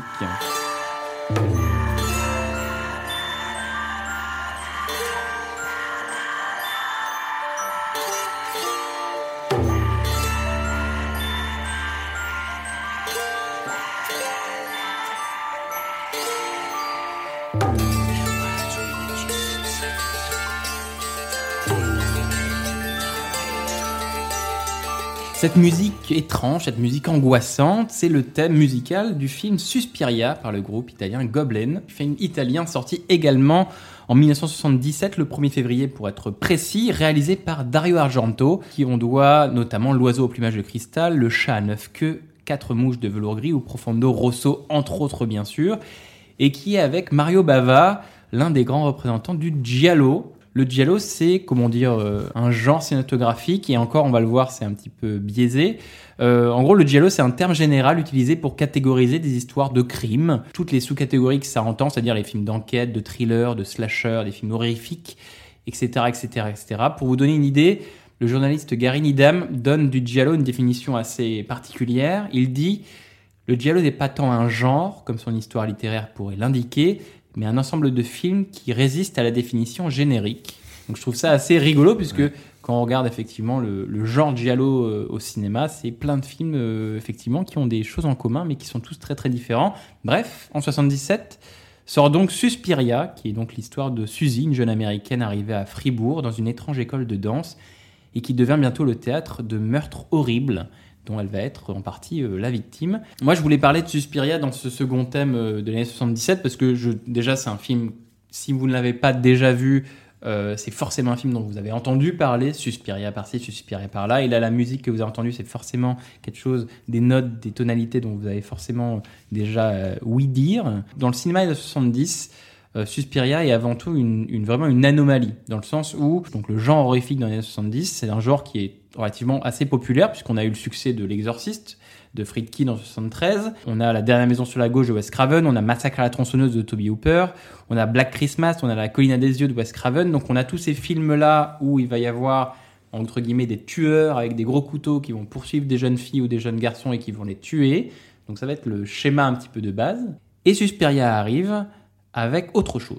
[SPEAKER 4] Cette musique étrange, cette musique angoissante, c'est le thème musical du film Suspiria par le groupe italien Goblin, film italien sorti également en 1977, le 1er février pour être précis, réalisé par Dario Argento, qui on doit notamment L'oiseau au plumage de cristal, Le chat à 9 queues, 4 mouches de velours gris ou Profondo Rosso, entre autres bien sûr, et qui est avec Mario Bava, l'un des grands représentants du giallo. Le giallo, c'est, comment dire, un genre cinématographique, et encore, on va le voir, c'est un petit peu biaisé. En gros, le giallo, c'est un terme général utilisé pour catégoriser des histoires de crimes, toutes les sous-catégories que ça entend, c'est-à-dire les films d'enquête, de thriller, de slasher, des films horrifiques, etc., etc., etc. Pour vous donner une idée, le journaliste Gary Needham donne du giallo une définition assez particulière. Il dit « Le giallo n'est pas tant un genre, comme son histoire littéraire pourrait l'indiquer, mais un ensemble de films qui résistent à la définition générique. » Donc je trouve ça assez rigolo, puisque quand on regarde effectivement le genre giallo au cinéma, c'est plein de films effectivement qui ont des choses en commun, mais qui sont tous très très différents. Bref, en 77, sort donc Suspiria, qui est donc l'histoire de Suzy, une jeune américaine arrivée à Fribourg dans une étrange école de danse, et qui devient bientôt le théâtre de meurtres horribles, dont elle va être en partie la victime. Moi, je voulais parler de Suspiria dans ce second thème de l'année 77, parce que déjà, c'est un film, si vous ne l'avez pas déjà vu, c'est forcément un film dont vous avez entendu parler, Suspiria par-ci, Suspiria par-là, et là, la musique que vous avez entendue, c'est forcément quelque chose, des notes, des tonalités dont vous avez forcément déjà ouï dire. Dans le cinéma de 70, Suspiria est avant tout vraiment une anomalie, dans le sens où donc le genre horrifique dans les années 70, c'est un genre qui est relativement assez populaire, puisqu'on a eu le succès de L'Exorciste, de Friedkin en 73, on a La dernière maison sur la gauche de Wes Craven, on a Massacre à la tronçonneuse de Tobe Hooper, on a Black Christmas, on a La colline à des yeux de Wes Craven, donc on a tous ces films-là où il va y avoir, entre guillemets, des tueurs avec des gros couteaux qui vont poursuivre des jeunes filles ou des jeunes garçons et qui vont les tuer, donc ça va être le schéma un petit peu de base. Et Suspiria arrive avec autre chose.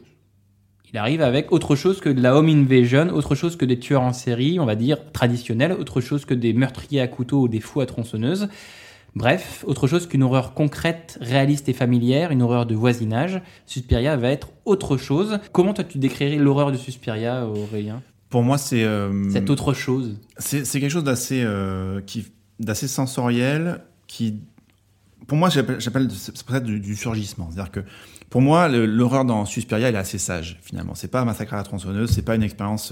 [SPEAKER 4] Il arrive avec autre chose que de la home invasion, autre chose que des tueurs en série, on va dire, traditionnels, autre chose que des meurtriers à couteau ou des fous à tronçonneuse. Bref, autre chose qu'une horreur concrète, réaliste et familière, une horreur de voisinage. Suspiria va être autre chose. Comment toi tu décrirais l'horreur de Suspiria, Aurélien ?
[SPEAKER 5] Pour moi, c'est...
[SPEAKER 4] cette autre chose.
[SPEAKER 5] C'est quelque chose d'assez sensoriel, qui... Pour moi, j'appelle c'est peut-être du surgissement. C'est-à-dire que pour moi, l'horreur dans Suspiria, elle est assez sage, finalement. C'est pas un Massacre à la tronçonneuse, c'est pas une expérience,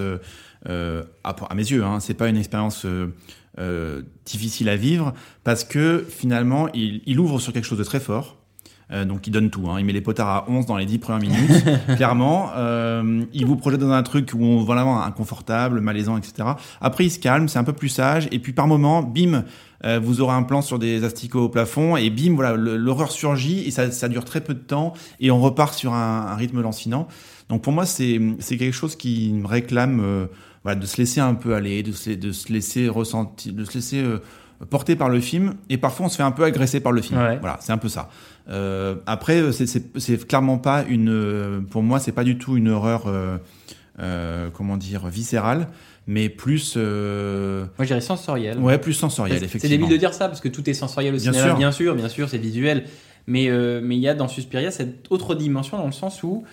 [SPEAKER 5] à mes yeux, c'est pas une expérience difficile à vivre, parce que finalement, il ouvre sur quelque chose de très fort. Donc il donne tout, il met les potards à 11 dans les 10 premières minutes, clairement. Il vous projette dans un truc où on va vraiment inconfortable, malaisant, etc. Après il se calme, c'est un peu plus sage, et puis par moment, bim, vous aurez un plan sur des asticots au plafond, et bim, voilà, l'horreur surgit, et ça dure très peu de temps, et on repart sur un rythme lancinant. Donc pour moi, c'est quelque chose qui me réclame de se laisser un peu aller, de se laisser ressentir, de se laisser porté par le film, et parfois on se fait un peu agresser par le film. Ouais. Voilà, c'est un peu ça. Après, c'est clairement pas pour moi, c'est pas du tout une horreur, viscérale. mais plus
[SPEAKER 4] Moi, je dirais sensoriel.
[SPEAKER 5] ouais, plus sensoriel,
[SPEAKER 4] C'est
[SPEAKER 5] effectivement.
[SPEAKER 4] débile de dire ça parce que tout est sensoriel au
[SPEAKER 5] Bien
[SPEAKER 4] cinéma,
[SPEAKER 5] sûr.
[SPEAKER 4] bien sûr, c'est visuel. Mais il y a dans Suspiria cette autre dimension dans le sens où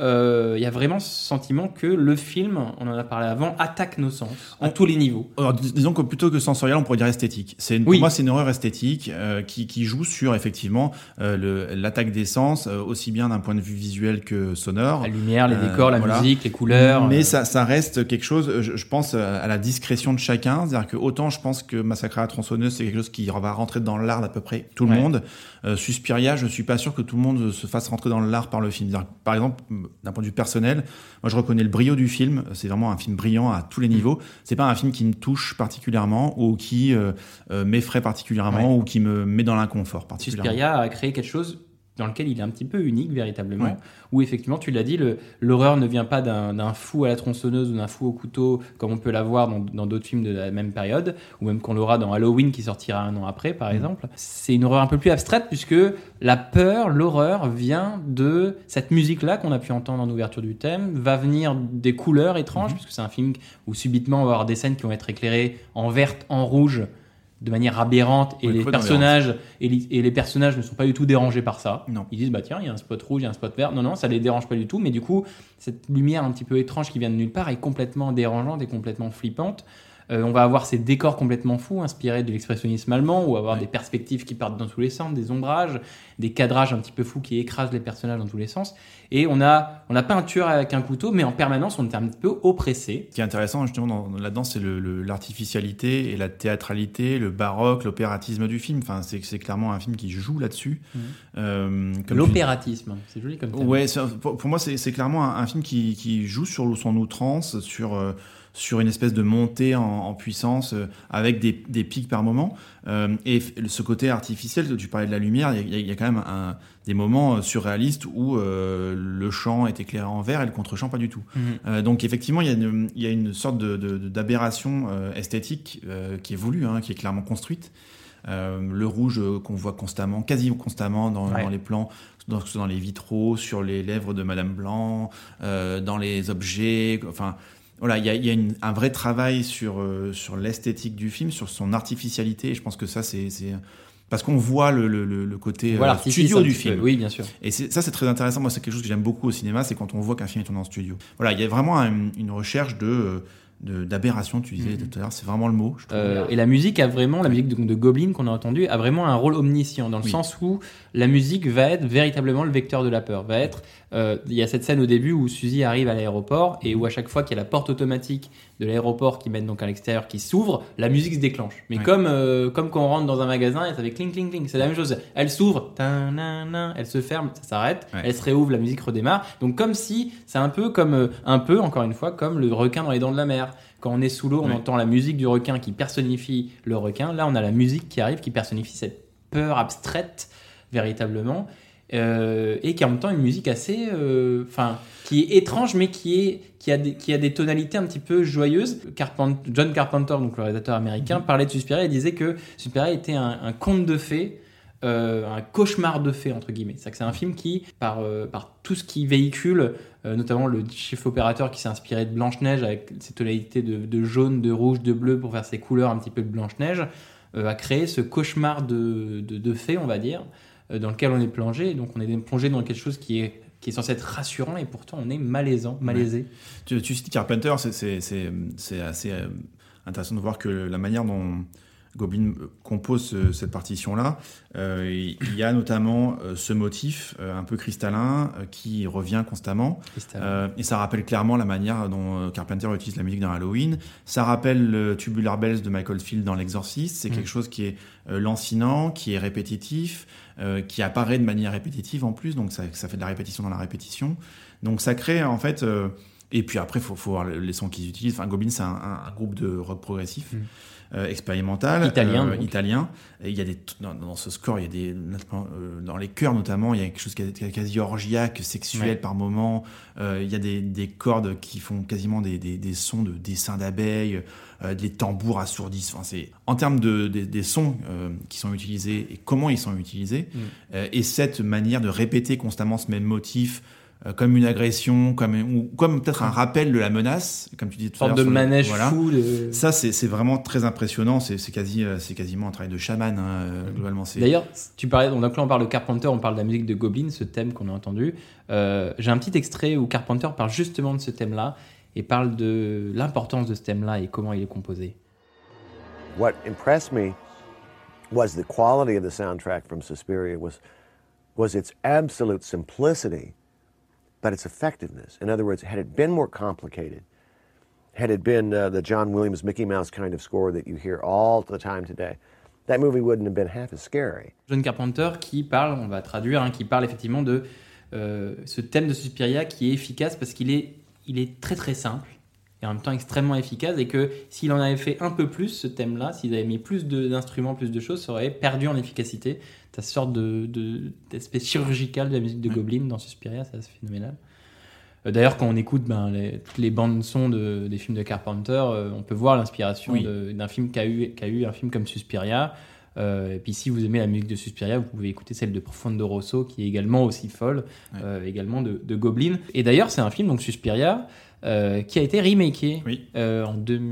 [SPEAKER 4] il y a vraiment ce sentiment que le film, on en a parlé avant, attaque nos sens à tous les niveaux.
[SPEAKER 5] Alors, disons que plutôt que sensoriel, on pourrait dire esthétique. Pour
[SPEAKER 4] Oui.
[SPEAKER 5] moi, c'est une horreur esthétique qui joue sur effectivement l'attaque des sens, aussi bien d'un point de vue visuel que sonore.
[SPEAKER 4] La lumière, les décors, la
[SPEAKER 5] voilà.
[SPEAKER 4] musique, les couleurs.
[SPEAKER 5] Mais ça reste quelque chose, je pense, à la discrétion de chacun. C'est-à-dire que autant je pense que Massacre à la tronçonneuse, c'est quelque chose qui va rentrer dans l'art d'à peu près tout le
[SPEAKER 4] Ouais.
[SPEAKER 5] monde. Suspiria, je suis pas sûr que tout le monde se fasse rentrer dans l'art par le film. C'est-à-dire que, par exemple, d'un point de vue personnel, moi je reconnais le brio du film. C'est vraiment un film brillant à tous les niveaux. C'est pas un film qui me touche particulièrement ou qui m'effraie particulièrement ou qui me met dans l'inconfort particulièrement.
[SPEAKER 4] Suspiria a créé quelque chose dans lequel il est un petit peu unique véritablement,
[SPEAKER 5] Ouais.
[SPEAKER 4] où effectivement, tu l'as dit, l'horreur ne vient pas d'un fou à la tronçonneuse ou d'un fou au couteau comme on peut l'avoir dans d'autres films de la même période, ou même qu'on l'aura dans Halloween qui sortira un an après par exemple. C'est une horreur un peu plus abstraite puisque la peur, l'horreur vient de cette musique-là qu'on a pu entendre en ouverture du thème, va venir des couleurs étranges, puisque c'est un film où subitement on va avoir des scènes qui vont être éclairées en vert, en rouge, de manière aberrante, et
[SPEAKER 5] Oui,
[SPEAKER 4] les
[SPEAKER 5] complètement
[SPEAKER 4] personnages et les personnages ne sont pas du tout dérangés par ça.
[SPEAKER 5] Non.
[SPEAKER 4] Ils disent bah tiens, il y a un spot rouge, il y a un spot vert. Non, ça les dérange pas du tout, mais du coup, cette lumière un petit peu étrange qui vient de nulle part est complètement dérangeante et complètement flippante. On va avoir ces décors complètement fous, inspirés de l'expressionnisme allemand, ou avoir des perspectives qui partent dans tous les sens, des ombrages, des cadrages un petit peu fous qui écrasent les personnages dans tous les sens. Et on n'a pas un tueur avec un couteau, mais en permanence, on est un petit peu oppressé.
[SPEAKER 5] Ce qui est intéressant justement là-dedans, c'est l'artificialité et la théâtralité, le baroque, l'opératisme du film. Enfin, c'est clairement un film qui joue là-dessus. Comme
[SPEAKER 4] L'opératisme, c'est joli comme terme.
[SPEAKER 5] Ouais, pour moi, c'est clairement un film qui joue sur son outrance, sur une espèce de montée en puissance avec des pics par moment. Et ce côté artificiel, tu parlais de la lumière, il y a quand même des moments surréalistes où le champ est éclairé en vert et le contre-champ pas du tout. Donc effectivement, il y a une sorte d'aberration esthétique qui est voulue, qui est clairement construite. Le rouge qu'on voit constamment, quasi constamment dans les plans, dans les vitraux, sur les lèvres de Madame Blanc, dans les objets, enfin... Voilà, il y a un vrai travail sur l'esthétique du film, sur son artificialité, et je pense que ça, c'est parce qu'on voit le côté
[SPEAKER 4] Voilà,
[SPEAKER 5] studio du film.
[SPEAKER 4] Oui, bien sûr.
[SPEAKER 5] Et ça, c'est très intéressant. Moi, c'est quelque chose que j'aime beaucoup au cinéma, c'est quand on voit qu'un film est tourné en studio. Voilà, il y a vraiment une recherche d'aberration, tu disais tout à l'heure, c'est vraiment le mot. Je trouve.
[SPEAKER 4] Et la musique a vraiment, la musique de Goblin qu'on a entendue, a vraiment un rôle omniscient, dans le sens où la musique va être véritablement le vecteur de la peur. Il y a cette scène au début où Suzy arrive à l'aéroport et où à chaque fois qu'il y a la porte automatique de l'aéroport qui mène donc à l'extérieur qui s'ouvre, la musique se déclenche. Mais comme quand on rentre dans un magasin et ça fait cling cling cling, c'est la même chose. Elle s'ouvre, elle se ferme, ça s'arrête, elle se réouvre, la musique redémarre. Donc comme si c'est un peu encore une fois comme le requin dans les dents de la mer. Quand on est sous l'eau, on entend la musique du requin qui personnifie le requin. Là, on a la musique qui arrive qui personnifie cette peur abstraite véritablement. Et qui est en même temps une musique assez, qui est étrange, mais qui a des tonalités un petit peu joyeuses. John Carpenter, donc le réalisateur américain, parlait de Suspiria et disait que Suspiria était un conte de fées, un cauchemar de fées entre guillemets. C'est-à-dire que c'est un film qui, par tout ce qu'il véhicule, notamment le chef opérateur qui s'est inspiré de Blanche-Neige avec ses tonalités de jaune, de rouge, de bleu pour faire ses couleurs un petit peu de Blanche-Neige, a créé ce cauchemar de fées, on va dire, dans lequel on est plongé. Donc on est plongé dans quelque chose qui est censé être rassurant et pourtant on est malaisé.
[SPEAKER 5] Tu cites Carpenter, c'est assez intéressant de voir que la manière dont Goblin compose cette partition-là, il y a notamment ce motif un peu cristallin qui revient constamment. Et ça rappelle clairement la manière dont Carpenter utilise la musique dans Halloween. Ça rappelle le Tubular Bells de Michael Field dans L'Exorciste. C'est quelque chose qui est lancinant, qui est répétitif, qui apparaît de manière répétitive en plus. Donc ça fait de la répétition dans la répétition. Donc ça crée en fait... et puis après, faut voir les sons qu'ils utilisent. Enfin, Goblin, c'est un groupe de rock progressif. Expérimental, italien. Et il y a dans ce score, il y a dans les chœurs notamment, il y a quelque chose qui est quasi orgiaque, sexuel par moment. Il y a des cordes qui font quasiment des sons de dessins d'abeilles, des tambours assourdissants. Enfin, c'est en termes des sons qui sont utilisés et comment ils sont utilisés, et cette manière de répéter constamment ce même motif. comme une agression, ou comme peut-être un rappel de la menace, comme tu dis tout à l'heure.
[SPEAKER 4] Sorte de manège
[SPEAKER 5] voilà.
[SPEAKER 4] fou.
[SPEAKER 5] Ça, c'est vraiment très impressionnant. C'est quasiment un travail de chaman, globalement.
[SPEAKER 4] D'ailleurs, tu parlais, donc là on parle de Carpenter, on parle de la musique de Goblin, ce thème qu'on a entendu. J'ai un petit extrait où Carpenter parle justement de ce thème-là et parle de l'importance de ce thème-là et comment il est composé.
[SPEAKER 7] What impressed me was the quality of the soundtrack from Suspiria was its absolute simplicity, but its effectiveness. In other words, had it been more complicated, had it been the John Williams Mickey Mouse kind of score that you hear all the time today, that movie wouldn't have been half as scary.
[SPEAKER 4] John Carpenter qui parle, on va traduire, qui parle effectivement de ce thème de Suspiria qui est efficace parce qu'il est très très simple et en même temps extrêmement efficace, et que s'il en avait fait un peu plus ce thème-là, s'il avait mis plus d'instruments, plus de choses, ça aurait perdu en efficacité. T'as cette sorte d'aspect chirurgical de la musique de Goblin dans Suspiria, c'est assez phénoménal. D'ailleurs, quand on écoute toutes les bandes son des films de Carpenter, on peut voir l'inspiration d'un film qu'a eu un film comme Suspiria. Et puis si vous aimez la musique de Suspiria, vous pouvez écouter celle de Profondo Rosso, qui est également aussi folle, également de Goblin. Et d'ailleurs, c'est un film, donc Suspiria, qui a été remaké en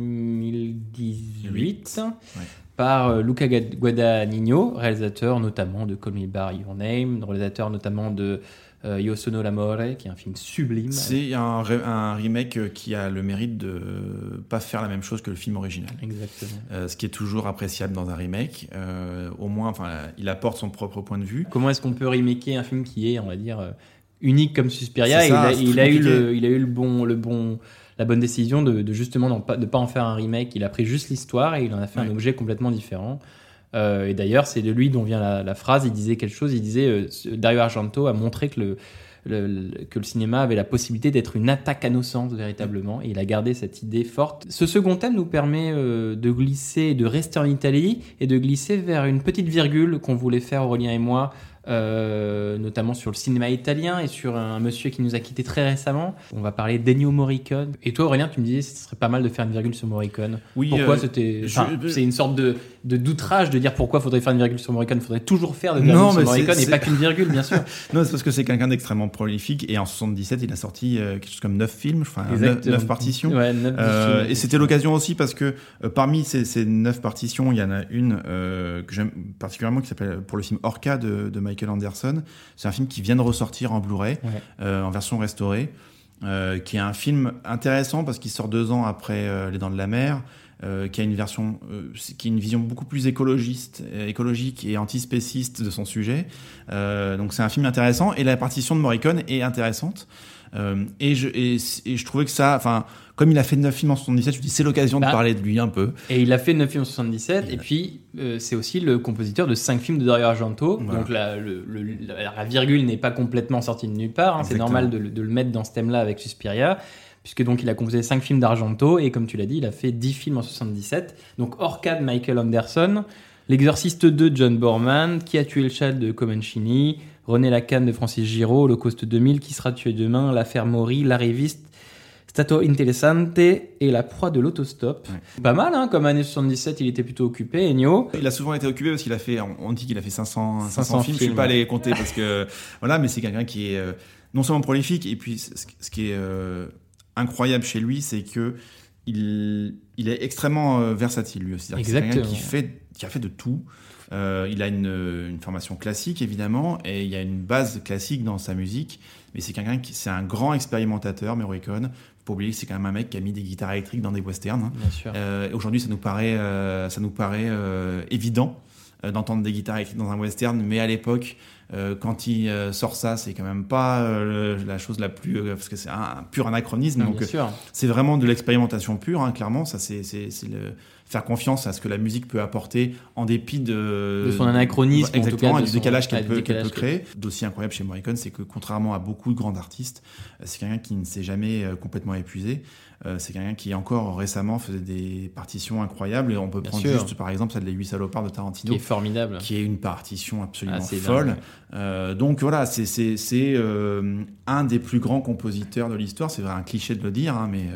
[SPEAKER 4] 2018 par Luca Guadagnino, réalisateur notamment de Call Me By Your Name, réalisateur notamment de Io Sono l'amore, qui est un film sublime.
[SPEAKER 5] C'est un remake qui a le mérite de pas faire la même chose que le film original.
[SPEAKER 4] Exactement.
[SPEAKER 5] Ce qui est toujours appréciable dans un remake. Au moins, il apporte son propre point de vue.
[SPEAKER 4] Comment est-ce qu'on peut remaker un film qui est, on va dire, unique comme Suspiria? Il a eu la bonne décision de justement de pas en faire un remake. Il a pris juste l'histoire et il en a fait un objet complètement différent. Et d'ailleurs, c'est de lui dont vient la phrase. Il disait quelque chose. Il disait Dario Argento a montré que le cinéma avait la possibilité d'être une attaque à nos sens véritablement, et il a gardé cette idée forte. Ce second thème nous permet de glisser, de rester en Italie et de glisser vers une petite virgule qu'on voulait faire Aurélien et moi, notamment sur le cinéma italien et sur un monsieur qui nous a quittés très récemment. On va parler d'Ennio Morricone. Et toi, Aurélien, tu me disais que ce serait pas mal de faire une virgule sur Morricone. Oui, pourquoi c'est une sorte de d'outrage de dire pourquoi faudrait faire une virgule sur Morricone. Faudrait toujours faire de virgule sur Morricone et pas qu'une virgule, bien sûr.
[SPEAKER 5] Non, c'est parce que c'est quelqu'un d'extrêmement prolifique, et en 77, il a sorti quelque chose comme 9 films, enfin 9 partitions. Ouais, 9 films. Et c'était l'occasion aussi parce que parmi ces 9 partitions, il y en a une que j'aime particulièrement, qui s'appelle pour le film Orca de Michael Anderson. C'est un film qui vient de ressortir en Blu-ray, en version restaurée, qui est un film intéressant parce qu'il sort 2 ans après Les Dents de la Mer, qui a une version, qui a une vision beaucoup plus écologique et antispéciste de son sujet. Donc c'est un film intéressant, et la partition de Morricone est intéressante. Et je trouvais que ça, comme il a fait 9 films en 77, je me dis c'est l'occasion de parler de lui un peu.
[SPEAKER 4] Et il a fait 9 films en 77, et puis c'est aussi le compositeur de 5 films de Dario Argento. Voilà. Donc la virgule n'est pas complètement sortie de nulle part, c'est normal de le mettre dans ce thème-là avec Suspiria, puisque donc il a composé 5 films d'Argento, et comme tu l'as dit, il a fait 10 films en 77. Donc Orca de Michael Anderson, L'Exorciste 2 de John Borman, Qui a tué le chat de Comencini, René Lacan de Francis Giraud, Holocauste 2000, Qui sera tué demain, L'affaire Maury, L'arriviste, Stato Interessante et La proie de l'autostop. Ouais. Pas mal, comme année 77, il était plutôt occupé, Ennio.
[SPEAKER 5] Il a souvent été occupé parce qu'il a fait, on dit qu'il a fait 500 films. Je suis pas allé compter parce que, voilà, mais c'est quelqu'un qui est non seulement prolifique, et puis ce qui est incroyable chez lui, c'est que il est extrêmement versatile, lui aussi. C'est quelqu'un qui a fait de tout. Il a une formation classique, évidemment, et il y a une base classique dans sa musique, mais c'est c'est un grand expérimentateur, Morricone. Faut pas oublier que c'est quand même un mec qui a mis des guitares électriques dans des westerns.
[SPEAKER 4] Bien sûr.
[SPEAKER 5] Aujourd'hui, ça nous paraît évident d'entendre des guitares électriques dans un western, mais à l'époque, quand il sort ça, c'est quand même pas la chose la plus, parce que c'est un pur anachronisme.
[SPEAKER 4] Non,
[SPEAKER 5] donc
[SPEAKER 4] bien sûr.
[SPEAKER 5] C'est vraiment de l'expérimentation pure, clairement. Ça, c'est faire confiance à ce que la musique peut apporter en dépit de son
[SPEAKER 4] anachronisme,
[SPEAKER 5] exactement,
[SPEAKER 4] en tout cas,
[SPEAKER 5] et du décalage qu'elle peut créer. D'aussi incroyable chez Morricone, c'est que contrairement à beaucoup de grands artistes, c'est quelqu'un qui ne s'est jamais complètement épuisé. C'est quelqu'un qui encore récemment faisait des partitions incroyables, et on peut prendre juste par exemple celle des 8 salopards de Tarantino,
[SPEAKER 4] qui est formidable,
[SPEAKER 5] qui est une partition absolument folle. Donc voilà, c'est un des plus grands compositeurs de l'histoire. C'est vrai, un cliché de le dire, mais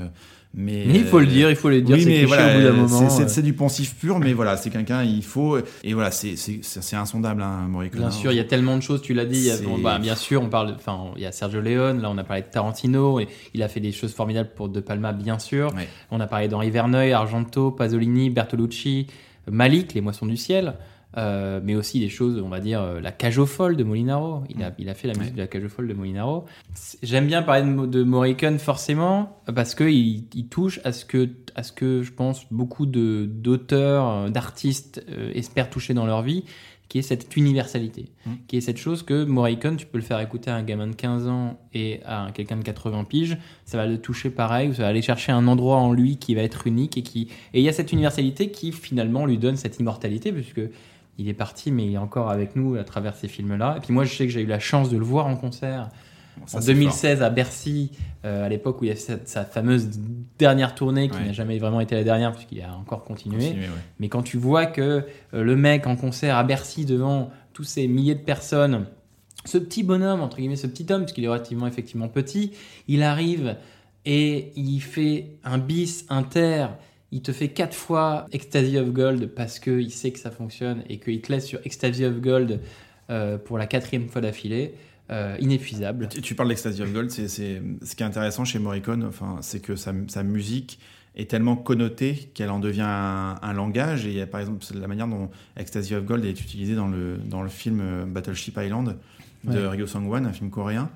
[SPEAKER 5] Mais
[SPEAKER 4] il faut le dire,
[SPEAKER 5] oui,
[SPEAKER 4] c'est
[SPEAKER 5] mais
[SPEAKER 4] cliché
[SPEAKER 5] voilà,
[SPEAKER 4] au bout d'un moment.
[SPEAKER 5] c'est du pensif pur, mais voilà, c'est quelqu'un, il faut, et voilà, c'est insondable, hein, Morricone.
[SPEAKER 4] Bien sûr, il y a tellement de choses, tu l'as dit. Bien sûr, il y a Sergio Leone, là on a parlé de Tarantino, et il a fait des choses formidables pour De Palma, bien sûr.
[SPEAKER 5] Ouais.
[SPEAKER 4] On a parlé d'Henri Verneuil, Argento, Pasolini, Bertolucci, Malik, Les Moissons du Ciel. Mais aussi des choses, on va dire, la Cage aux folles de Molinaro. Il a fait la musique de la Cage aux folles de Molinaro. J'aime bien parler de Morricone forcément parce que il touche à ce que je pense beaucoup d'auteurs, d'artistes espèrent toucher dans leur vie, qui est cette universalité, qui est cette chose que Morricone, tu peux le faire écouter à un gamin de 15 ans et à quelqu'un de 80 piges, ça va le toucher pareil, ou ça va aller chercher un endroit en lui qui va être unique et il y a cette universalité qui finalement lui donne cette immortalité, puisque il est parti, mais il est encore avec nous à travers ces films-là. Et puis moi, je sais que j'ai eu la chance de le voir en concert en 2016 à Bercy, à l'époque où il y avait sa fameuse dernière tournée, qui n'a jamais vraiment été la dernière, puisqu'il a encore continué. Mais quand tu vois que le mec en concert à Bercy, devant tous ces milliers de personnes, ce petit bonhomme, entre guillemets, ce petit homme, parce qu'il est relativement effectivement petit, il arrive et il fait un bis inter. Il te fait 4 fois Ecstasy of Gold parce qu'il sait que ça fonctionne et qu'il te laisse sur Ecstasy of Gold pour la 4e fois d'affilée. Inépuisable.
[SPEAKER 5] Tu parles d'Ecstasy of Gold, c'est ce qui est intéressant chez Morricone, c'est que sa musique est tellement connotée qu'elle en devient un langage. Et il y a, par exemple, la manière dont Ecstasy of Gold est utilisée dans le film Battleship Island de Ryo Sang-won, un film coréen.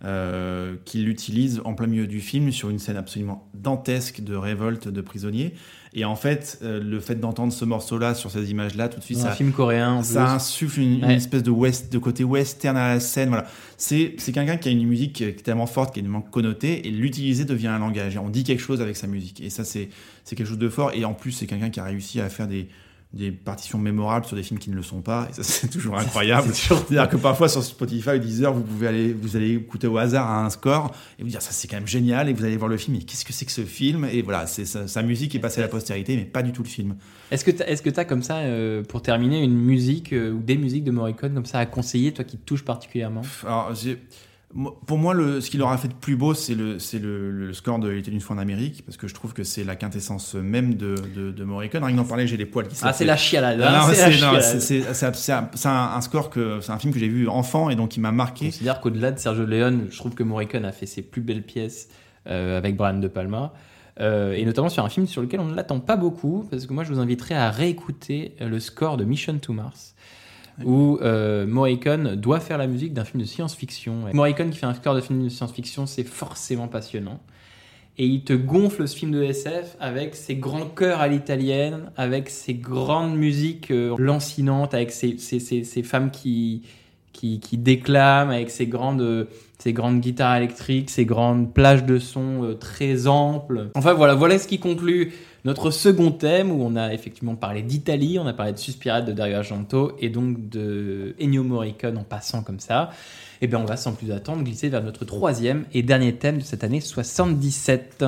[SPEAKER 5] Qu'il utilise en plein milieu du film sur une scène absolument dantesque de révolte de prisonniers. Et en fait, le fait d'entendre ce morceau-là sur ces images-là, tout de suite,
[SPEAKER 4] un film coréen,
[SPEAKER 5] ça insuffle une espèce de côté western à la scène. Voilà. C'est quelqu'un qui a une musique qui est tellement forte, qui est tellement connotée, et l'utiliser devient un langage. Et on dit quelque chose avec sa musique. Et ça, c'est quelque chose de fort. Et en plus, c'est quelqu'un qui a réussi à faire des partitions mémorables sur des films qui ne le sont pas, et ça c'est toujours incroyable. C'est-à-dire que parfois sur Spotify ou Deezer, vous allez écouter au hasard un score et vous dire ça c'est quand même génial, et vous allez voir le film, mais qu'est-ce que c'est que ce film? Et voilà, sa musique est passée à la postérité, mais pas du tout le film. Est-ce
[SPEAKER 4] que t'as comme ça, pour terminer, une musique ou des musiques de Morricone comme ça à conseiller, toi qui te touche particulièrement?
[SPEAKER 5] Alors pour moi, ce qui leur a fait de plus beau, c'est le score de Il était une fois en Amérique, parce que je trouve que c'est la quintessence même de Morricone. Rien que d'en parler, j'ai les poils qui
[SPEAKER 4] c'est la chialade.
[SPEAKER 5] C'est un score c'est un film que j'ai vu enfant et donc qui m'a marqué.
[SPEAKER 4] Je considère qu'au-delà de Sergio Leone, je trouve que Morricone a fait ses plus belles pièces avec Brian De Palma. Et notamment sur un film sur lequel on ne l'attend pas beaucoup, parce que moi je vous inviterai à réécouter le score de Mission to Mars, où Morricone doit faire la musique d'un film de science-fiction. Morricone qui fait un score de film de science-fiction, c'est forcément passionnant. Et il te gonfle ce film de SF avec ses grands chœurs à l'italienne, avec ses grandes musiques lancinantes, avec ces femmes qui déclament, avec ces grandes guitares électriques, ces grandes plages de son très amples. Enfin voilà ce qui conclut notre second thème, où on a effectivement parlé d'Italie, on a parlé de Suspiria de Dario Argento et donc de Ennio Morricone en passant comme ça. Et bien on va sans plus attendre glisser vers notre troisième et dernier thème de cette année 77.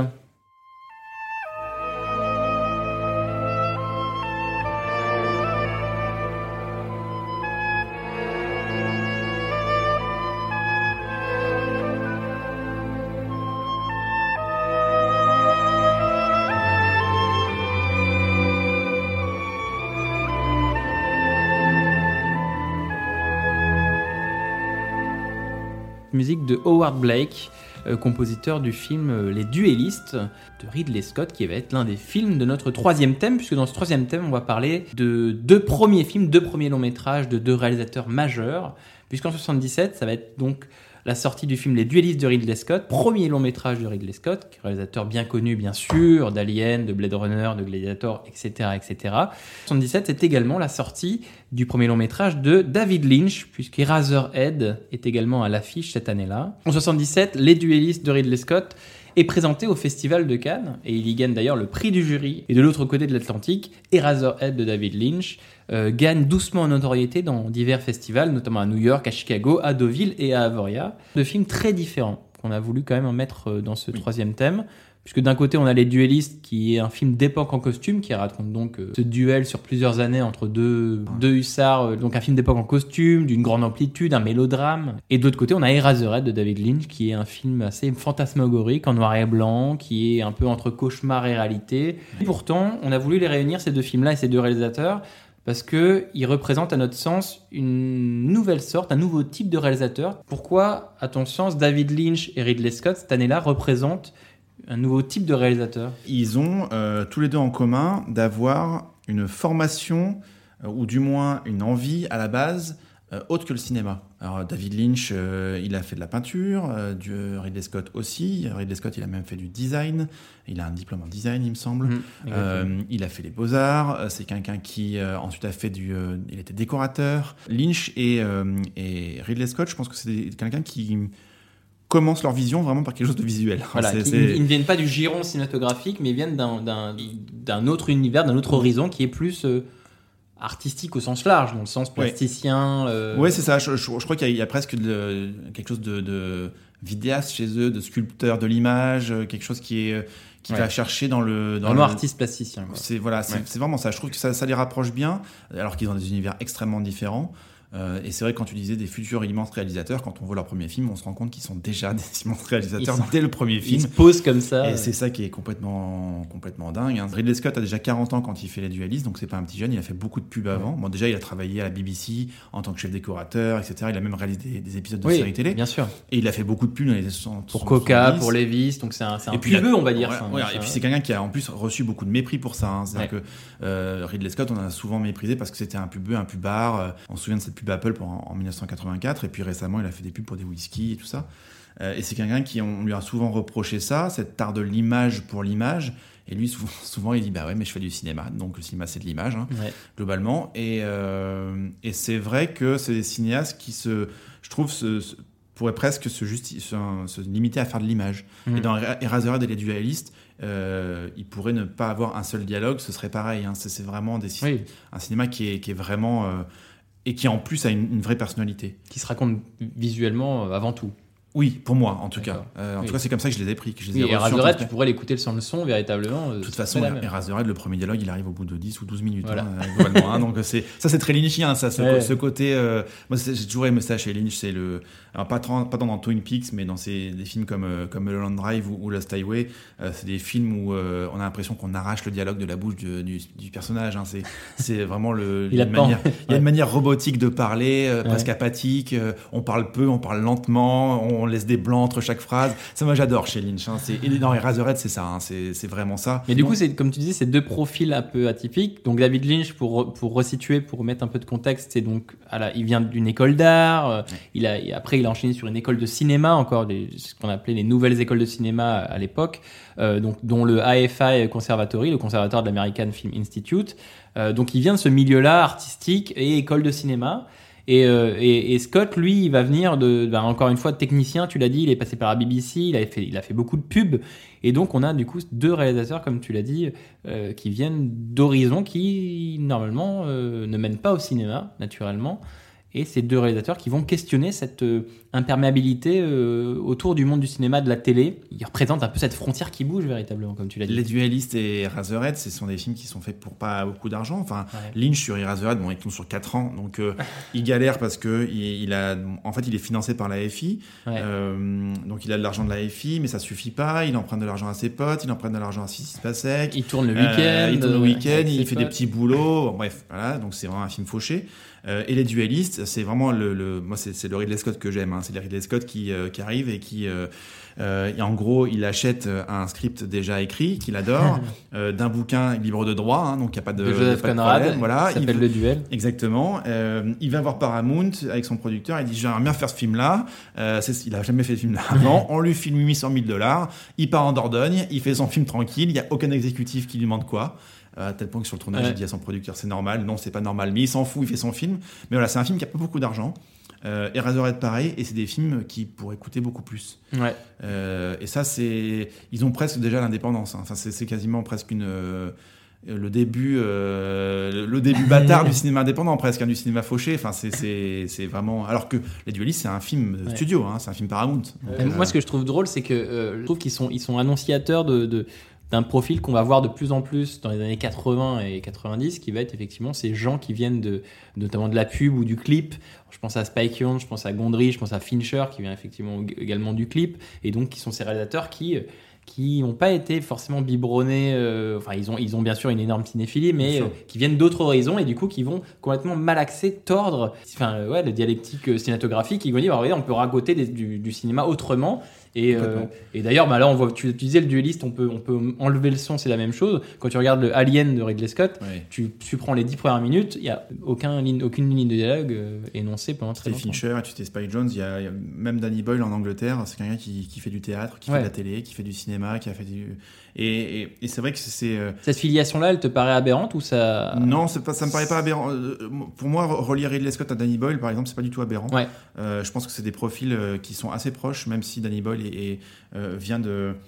[SPEAKER 4] Musique de Howard Blake, compositeur du film Les Duellistes de Ridley Scott, qui va être l'un des films de notre troisième thème, puisque dans ce troisième thème, on va parler de deux premiers longs métrages de deux réalisateurs majeurs, puisqu'en 77, ça va être donc la sortie du film Les Duellistes de Ridley Scott, premier long métrage de Ridley Scott, réalisateur bien connu bien sûr, d'Alien, de Blade Runner, de Gladiator, etc. etc. 77, c'est également la sortie du premier long métrage de David Lynch, puisque Eraserhead est également à l'affiche cette année-là. En 77, Les Duellistes de Ridley Scott est présenté au Festival de Cannes, et il y gagne d'ailleurs le prix du jury. Et de l'autre côté de l'Atlantique, Eraserhead de David Lynch gagne doucement en notoriété dans divers festivals, notamment à New York, à Chicago, à Deauville et à Avoria. Deux films très différents qu'on a voulu quand même en mettre dans ce troisième thème. puisque d'un côté on a Les Duellistes, qui est un film d'époque en costume, qui raconte donc ce duel sur plusieurs années entre deux hussards, donc un film d'époque en costume, d'une grande amplitude, un mélodrame. Et de l'autre côté on a Eraserhead de David Lynch, qui est un film assez fantasmagorique, en noir et blanc, qui est un peu entre cauchemar et réalité. Et pourtant, on a voulu les réunir, ces deux films-là et ces deux réalisateurs, parce qu'ils représentent à notre sens une nouvelle sorte, un nouveau type de réalisateur. Pourquoi, à ton sens, David Lynch et Ridley Scott, cette année-là, représentent un nouveau type de réalisateur?
[SPEAKER 5] Ils ont tous les deux en commun d'avoir une formation, ou du moins une envie à la base, autre que le cinéma. Alors David Lynch, il a fait de la peinture, Ridley Scott aussi. Ridley Scott, il a même fait du design. Il a un diplôme en design, il me semble. Il a fait les Beaux-Arts. C'est quelqu'un qui ensuite a fait il était décorateur. Lynch et Ridley Scott, je pense que c'est quelqu'un qui commencent leur vision vraiment par quelque chose de visuel.
[SPEAKER 4] Voilà, ils ne viennent pas du giron cinématographique, mais ils viennent d'un autre univers, d'un autre horizon qui est plus artistique au sens large, dans le sens plasticien.
[SPEAKER 5] Ouais, c'est ça. Je crois qu'il y a presque quelque chose de vidéaste chez eux, de sculpteur de l'image, quelque chose qui va chercher dans le
[SPEAKER 4] artiste plasticien. Quoi.
[SPEAKER 5] C'est vraiment ça. Je trouve que ça les rapproche bien, alors qu'ils ont des univers extrêmement différents. Et c'est vrai que quand tu disais des futurs immenses réalisateurs, quand on voit leur premier film, on se rend compte qu'ils sont déjà des immenses réalisateurs dès le premier film.
[SPEAKER 4] Ils se posent comme ça.
[SPEAKER 5] Et c'est ça qui est complètement dingue. Ridley Scott a déjà 40 ans quand il fait Les Duellistes, donc c'est pas un petit jeune, il a fait beaucoup de pubs avant. Bon, déjà, il a travaillé à la BBC en tant que chef décorateur, etc. Il a même réalisé des épisodes de séries télé.
[SPEAKER 4] Bien sûr.
[SPEAKER 5] Et il a fait beaucoup de pubs dans les années 60.
[SPEAKER 4] Pour Coca, pour Levi's, donc c'est un pubeux, on va dire.
[SPEAKER 5] Et puis c'est quelqu'un qui a en plus reçu beaucoup de mépris pour ça. C'est-à-dire que Ridley Scott, on a souvent méprisé parce que c'était un pubeux, un pubard. On se souvient de cette pub Apple en 1984, et puis récemment il a fait des pubs pour des whisky et tout ça, et c'est quelqu'un on lui a souvent reproché ça, cette art de l'image pour l'image, et lui souvent il dit bah ouais, mais je fais du cinéma, donc le cinéma c'est de l'image globalement, et c'est vrai que c'est des cinéastes qui je trouve pourraient presque se limiter à faire de l'image. Et dans Eraserhead et Les Duellistes, ils pourraient ne pas avoir un seul dialogue, ce serait pareil, c'est vraiment un cinéma qui est vraiment et qui en plus a une vraie personnalité.
[SPEAKER 4] Qui se raconte visuellement avant tout.
[SPEAKER 5] Oui, pour moi en tout cas. En tout cas, c'est comme ça que je les ai pris.
[SPEAKER 4] Et Eraserhead, tu pourrais l'écouter sans le son véritablement.
[SPEAKER 5] De toute façon, Eraserhead, le premier dialogue, il arrive au bout de 10 ou 12 minutes. Voilà. Globalement, donc c'est très Lynchien, ça, ce côté. Moi, j'ai toujours aimé ça chez Lynch. C'est alors pas dans Twin Peaks, mais dans des films comme Mulholland Drive ou Lost Highway. C'est des films où on a l'impression qu'on arrache le dialogue de la bouche du personnage. C'est vraiment il y a une manière robotique de parler, presque apathique. On parle peu, on parle lentement, on laisse des blancs entre chaque phrase. Ça, moi, j'adore chez Lynch. Et dans Eraserhead, c'est ça. C'est vraiment ça.
[SPEAKER 4] Mais du coup, c'est comme tu disais, c'est deux profils un peu atypiques. Donc David Lynch, pour resituer, pour mettre un peu de contexte, c'est donc il vient d'une école d'art. Après, il a enchaîné sur une école de cinéma, encore ce qu'on appelait les nouvelles écoles de cinéma à l'époque, dont le AFI Conservatory, le conservatoire de l'American Film Institute. Donc il vient de ce milieu-là artistique et école de cinéma. Et Scott, lui, il va venir encore une fois, de technicien, tu l'as dit, il est passé par la BBC, il a fait beaucoup de pubs. Et donc, on a du coup deux réalisateurs, comme tu l'as dit, qui viennent d'horizons qui, normalement, ne mènent pas au cinéma, naturellement. Et ces deux réalisateurs qui vont questionner cette imperméabilité autour du monde du cinéma, de la télé. Ils représentent un peu cette frontière qui bouge véritablement, comme tu l'as dit.
[SPEAKER 5] Les Duellistes et Eraserhead, ce sont des films qui sont faits pour pas beaucoup d'argent. Enfin, Lynch sur Eraserhead, il tourne sur 4 ans, donc il galère parce que il est financé par la FI. Donc il a de l'argent de la FI, mais ça suffit pas. Il emprunte de l'argent à ses potes, il emprunte de l'argent à Sissi Spacek.
[SPEAKER 4] Il tourne le week-end.
[SPEAKER 5] Il fait des petits boulots. Bref, voilà. Donc c'est vraiment un film fauché. Et Les Duellistes, c'est vraiment moi c'est le Ridley Scott que j'aime. C'est le Ridley Scott qui arrive et qui et en gros il achète un script déjà écrit qu'il adore, d'un bouquin libre de droit, donc il n'y a pas de
[SPEAKER 4] Joseph Conrad,
[SPEAKER 5] problème, voilà.
[SPEAKER 4] Qui s'appelle Le Duel.
[SPEAKER 5] Exactement. Il va voir Paramount avec son producteur, il dit j'aimerais bien faire ce film là, il a jamais fait ce film là avant. On lui filme $800,000, il part en Dordogne, il fait son film tranquille, il n'y a aucun exécutif qui lui demande quoi. À tel point que sur le tournage, il dit à son producteur c'est normal, non c'est pas normal, mais il s'en fout, il fait son film. Mais voilà, c'est un film qui a pas beaucoup d'argent. Eraserhead pareil, et c'est des films qui pourraient coûter beaucoup plus. Et ça, ils ont presque déjà l'indépendance. Enfin, c'est quasiment presque le début bâtard du cinéma indépendant presque, du cinéma fauché. Enfin, c'est vraiment. Alors que Les Duelistes, c'est un film de studio, c'est un film Paramount. Donc,
[SPEAKER 4] Moi, ce que je trouve drôle, c'est que je trouve qu'ils sont annonciateurs d'un profil qu'on va voir de plus en plus dans les années 80 et 90, qui va être effectivement ces gens qui viennent notamment de la pub ou du clip. Je pense à Spike Jonze, je pense à Gondry, je pense à Fincher, qui vient effectivement également du clip, et donc qui sont ces réalisateurs qui n'ont pas été forcément biberonnés, ils ont bien sûr une énorme cinéphilie, mais qui viennent d'autres horizons et du coup qui vont complètement malaxer, tordre la dialectique cinématographique, qui vont dire regardez, on peut raconter du cinéma autrement. Et d'ailleurs, là, on voit, tu disais le Dueliste, on peut enlever le son, c'est la même chose. Quand tu regardes le Alien de Ridley Scott, tu prends les 10 premières minutes, il n'y a aucune ligne de dialogue énoncée pendant très longtemps.
[SPEAKER 5] Fincher, et tu sais Spike Jonze, il y a même Danny Boyle en Angleterre, c'est quelqu'un qui fait du théâtre, qui fait de la télé, qui fait du cinéma, qui a fait du... Et c'est vrai que c'est...
[SPEAKER 4] Cette filiation-là, elle te paraît aberrante ou ça...
[SPEAKER 5] Non, ça me paraît pas aberrant. Pour moi, relier Ridley Scott à Danny Boyle, par exemple, c'est pas du tout aberrant.
[SPEAKER 4] Ouais.
[SPEAKER 5] Je pense que c'est des profils qui sont assez proches, même si Danny Boyle vient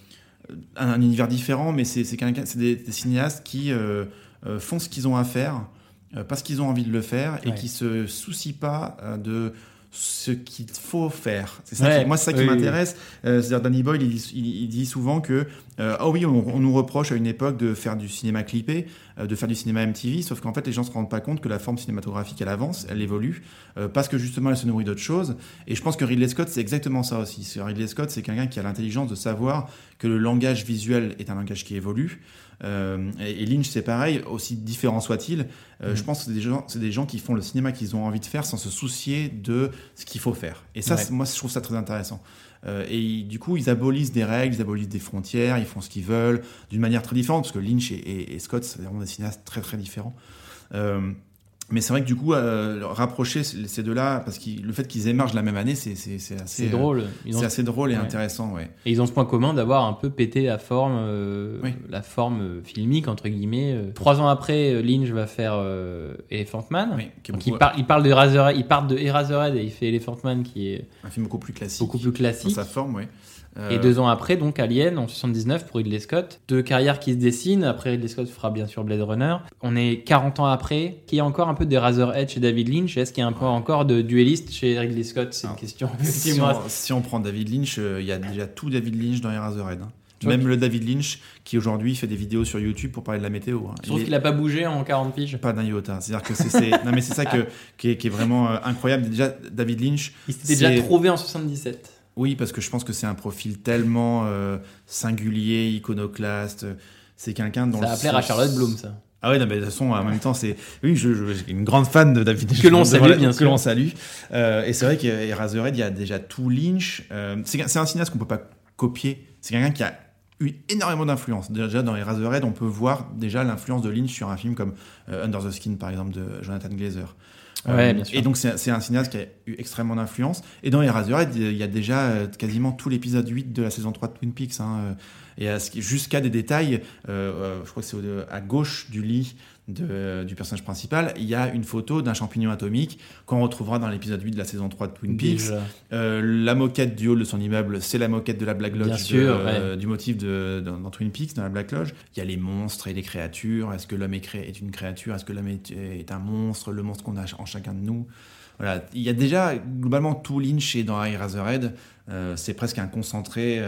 [SPEAKER 5] d'un univers différent, mais c'est des cinéastes qui font ce qu'ils ont à faire parce qu'ils ont envie de le faire et qui se soucient pas de ce qu'il faut faire. C'est ça moi, c'est ça qui m'intéresse. C'est-à-dire, Danny Boyle, il dit souvent que on nous reproche à une époque de faire du cinéma clippé, de faire du cinéma MTV, sauf qu'en fait, les gens se rendent pas compte que la forme cinématographique, elle avance, elle évolue, parce que justement, elle se nourrit d'autres choses. Et je pense que Ridley Scott, c'est exactement ça aussi. Ridley Scott, c'est quelqu'un qui a l'intelligence de savoir que le langage visuel est un langage qui évolue. Et Lynch, c'est pareil, aussi différent soit-il. Je pense que c'est des gens qui font le cinéma qu'ils ont envie de faire sans se soucier de ce qu'il faut faire. Et ça, moi, je trouve ça très intéressant. Et du coup, ils abolissent des règles, ils abolissent des frontières, ils font ce qu'ils veulent d'une manière très différente, parce que Lynch et Scott, c'est vraiment des cinéastes très très différents. Mais c'est vrai que du coup, rapprocher ces deux-là, parce que le fait qu'ils émergent la même année, c'est assez
[SPEAKER 4] drôle.
[SPEAKER 5] C'est assez drôle et intéressant, ouais.
[SPEAKER 4] Et ils ont ce point commun d'avoir un peu pété la forme filmique entre guillemets. 3 ans après, Lynch va faire Elephant Man.
[SPEAKER 5] Oui,
[SPEAKER 4] donc il parle de Eraserhead, il part de Eraserhead et il fait Elephant Man, qui est
[SPEAKER 5] un film beaucoup plus classique
[SPEAKER 4] dans
[SPEAKER 5] sa forme, oui.
[SPEAKER 4] Et 2 ans après, donc Alien en 79 pour Ridley Scott. 2 carrières qui se dessinent. Après, Ridley Scott fera bien sûr Blade Runner. On est 40 ans après. Qu'il y a encore un peu de Eraserhead chez David Lynch. Est-ce qu'il y a un peu encore de dueliste chez Ridley Scott? C'est une question.
[SPEAKER 5] Si on prend David Lynch, il y a déjà tout David Lynch dans Eraserhead. Même le David Lynch qui aujourd'hui fait des vidéos sur YouTube pour parler de la météo.
[SPEAKER 4] Je trouve qu'il n'a pas bougé en 40 piges.
[SPEAKER 5] Pas d'un iota. C'est-à-dire que non mais c'est ça qui est vraiment incroyable. Déjà, David Lynch.
[SPEAKER 4] Il s'était déjà trouvé en 77.
[SPEAKER 5] Oui, parce que je pense que c'est un profil tellement singulier, iconoclaste. C'est quelqu'un dont...
[SPEAKER 4] Ça va plaire à Charlotte Bloom, ça.
[SPEAKER 5] Ah ouais, non, mais de toute façon, en même temps, c'est... Oui, je suis une grande fan de David Lynch.
[SPEAKER 4] Que l'on salue, bien sûr.
[SPEAKER 5] Que l'on salue. Et c'est vrai qu'Eraserhead, il y a déjà tout Lynch. C'est un cinéaste qu'on peut pas copier. C'est quelqu'un qui a eu énormément d'influence. Déjà, dans Eraserhead, on peut voir déjà l'influence de Lynch sur un film comme Under the Skin, par exemple, de Jonathan Glazer.
[SPEAKER 4] Ouais, bien sûr.
[SPEAKER 5] Et donc c'est un cinéaste qui a eu extrêmement d'influence. Et dans Eraserhead, il y a déjà quasiment tout l'épisode 8 de la saison 3 de Twin Peaks. Et jusqu'à des détails, je crois que c'est à gauche du lit du personnage principal, il y a une photo d'un champignon atomique qu'on retrouvera dans l'épisode 8 de la saison 3 de Twin Peaks. La moquette du hall de son immeuble, c'est la moquette de la Black Lodge, du motif dans Twin Peaks, dans la Black Lodge. Il y a les monstres et les créatures. Est-ce que l'homme est une créature? Est-ce que l'homme est un monstre? Le monstre qu'on a en chacun de nous. Voilà. Il y a déjà globalement tout Lynch et dans Eraserhead. C'est presque un concentré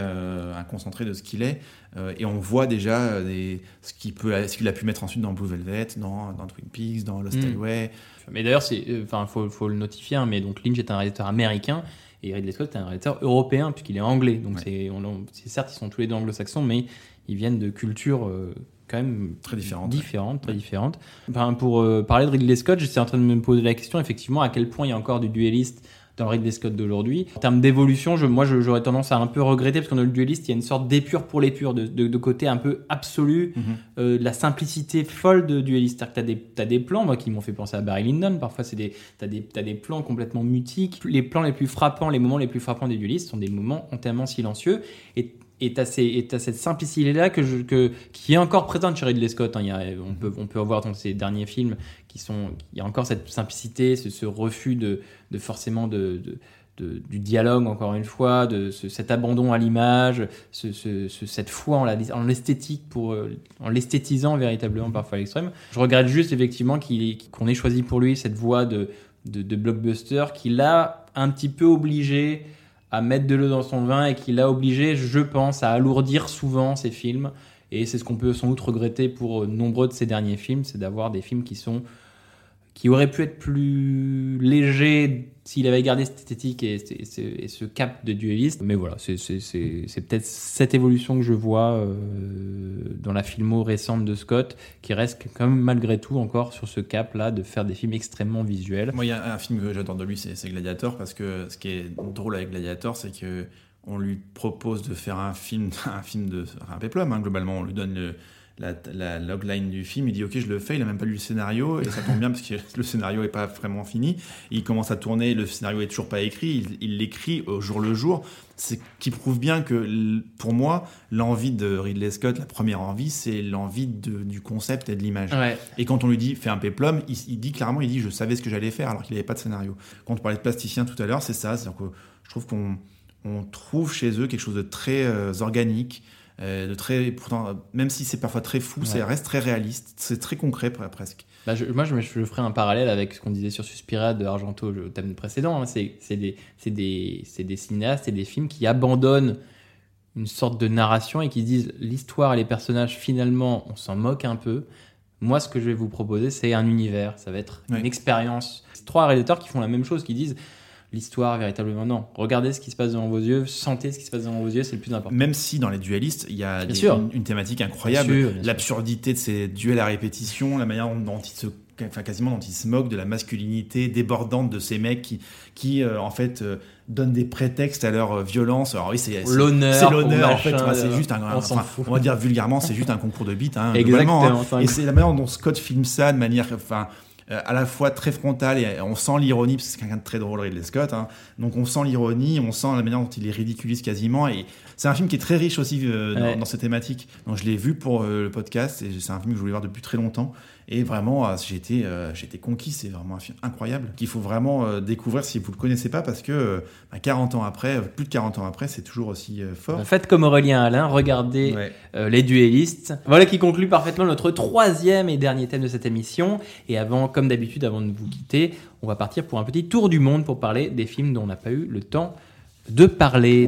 [SPEAKER 5] de ce qu'il est. Et on voit déjà ce qu'il a pu mettre ensuite dans Blue Velvet, dans Twin Peaks, dans Lost Highway. Mais
[SPEAKER 4] d'ailleurs, faut le notifier, mais donc Lynch est un réalisateur américain et Ridley Scott est un réalisateur européen puisqu'il est anglais. Donc c'est certes, ils sont tous les deux anglo-saxons, mais ils viennent de cultures quand même très différentes. Enfin, pour parler de Ridley Scott, j'étais en train de me poser la question effectivement à quel point il y a encore du dueliste dans le Ridley Scott d'aujourd'hui. En termes d'évolution, j'aurais tendance à un peu regretter parce qu'on a le dueliste, il y a une sorte d'épure pour l'épure, de côté un peu absolu, de la simplicité folle de dueliste. C'est-à-dire que t'as des plans, moi, qui m'ont fait penser à Barry Lyndon. Parfois, t'as des plans complètement mutiques. Les plans les plus frappants, les moments les plus frappants des duelistes sont des moments entièrement silencieux. Et t'as cette simplicité-là qui est encore présente chez Ridley Scott. On peut voir dans ses derniers films il y a encore cette simplicité, ce refus de forcément de du dialogue, encore une fois, cet abandon à l'image, cette foi en l'esthétique, en l'esthétisant véritablement parfois à l'extrême. Je regrette juste effectivement qu'on ait choisi pour lui cette voie de blockbuster qui l'a un petit peu obligé à mettre de l'eau dans son vin et qui l'a obligé, je pense, à alourdir souvent ses films. Et c'est ce qu'on peut sans doute regretter pour nombreux de ses derniers films, c'est d'avoir des films qui auraient pu être plus légers s'il avait gardé cette esthétique et ce cap de duelliste. Mais voilà, c'est peut-être cette évolution que je vois dans la filmo récente de Scott, qui reste quand même malgré tout encore sur ce cap-là de faire des films extrêmement visuels.
[SPEAKER 5] Moi, il y a un film que j'adore de lui, c'est Gladiator, parce que ce qui est drôle avec Gladiator, c'est que on lui propose de faire un film de un péplum, hein, globalement. On lui donne la logline du film, il dit ok, je le fais, il a même pas lu le scénario et ça tombe bien parce que le scénario est pas vraiment fini, il commence à tourner, le scénario est toujours pas écrit, il l'écrit au jour le jour, c'est qui prouve bien que pour moi l'envie de Ridley Scott, la première envie, c'est l'envie du concept et de l'image.
[SPEAKER 4] Ouais.
[SPEAKER 5] Et quand on lui dit fais un péplum, il dit clairement, il dit je savais ce que j'allais faire alors qu'il avait pas de scénario. Quand on parlait de plasticien tout à l'heure, c'est ça, c'est-à-dire que je trouve qu'on trouve chez eux quelque chose de très organique, de très, pourtant, même si c'est parfois très fou, ça reste très réaliste, c'est très concret presque.
[SPEAKER 4] Bah je ferai un parallèle avec ce qu'on disait sur Suspiria de Argento au thème précédent. Hein. C'est des cinéastes et des films qui abandonnent une sorte de narration et qui se disent l'histoire et les personnages, finalement, on s'en moque un peu. Moi, ce que je vais vous proposer, c'est un univers, ça va être une expérience. C'est 3 réalisateurs qui font la même chose, qui disent l'histoire, véritablement, non. Regardez ce qui se passe devant vos yeux, sentez ce qui se passe devant vos yeux, c'est le plus important.
[SPEAKER 5] Même si dans les duellistes, il y a une thématique incroyable,
[SPEAKER 4] bien sûr.
[SPEAKER 5] L'absurdité de ces duels à répétition, la manière dont quasiment dont ils se moquent de la masculinité débordante de ces mecs qui en fait donnent des prétextes à leur violence. Alors oui, c'est l'honneur en fait, c'est juste on va dire vulgairement, c'est juste un concours de bites, hein,
[SPEAKER 4] exactement,
[SPEAKER 5] hein. Et c'est la manière dont Scott filme ça de manière à la fois très frontale, et on sent l'ironie parce que c'est quelqu'un de très drôle, Ridley Scott, hein. Donc on sent l'ironie, on sent la manière dont il les ridiculise quasiment, et c'est un film qui est très riche aussi dans ces thématiques. Donc je l'ai vu pour le podcast et c'est un film que je voulais voir depuis très longtemps, et vraiment j'ai été conquis. C'est vraiment un film incroyable qu'il faut vraiment découvrir si vous le connaissez pas, parce que 40 ans après, plus de 40 ans après, c'est toujours aussi fort.
[SPEAKER 4] Faites comme Aurélien Alain, regardez Les Duellistes. Voilà qui conclut parfaitement notre 3e et dernier thème de cette émission. Et comme d'habitude, avant de vous quitter, on va partir pour un petit tour du monde pour parler des films dont on n'a pas eu le temps de parler.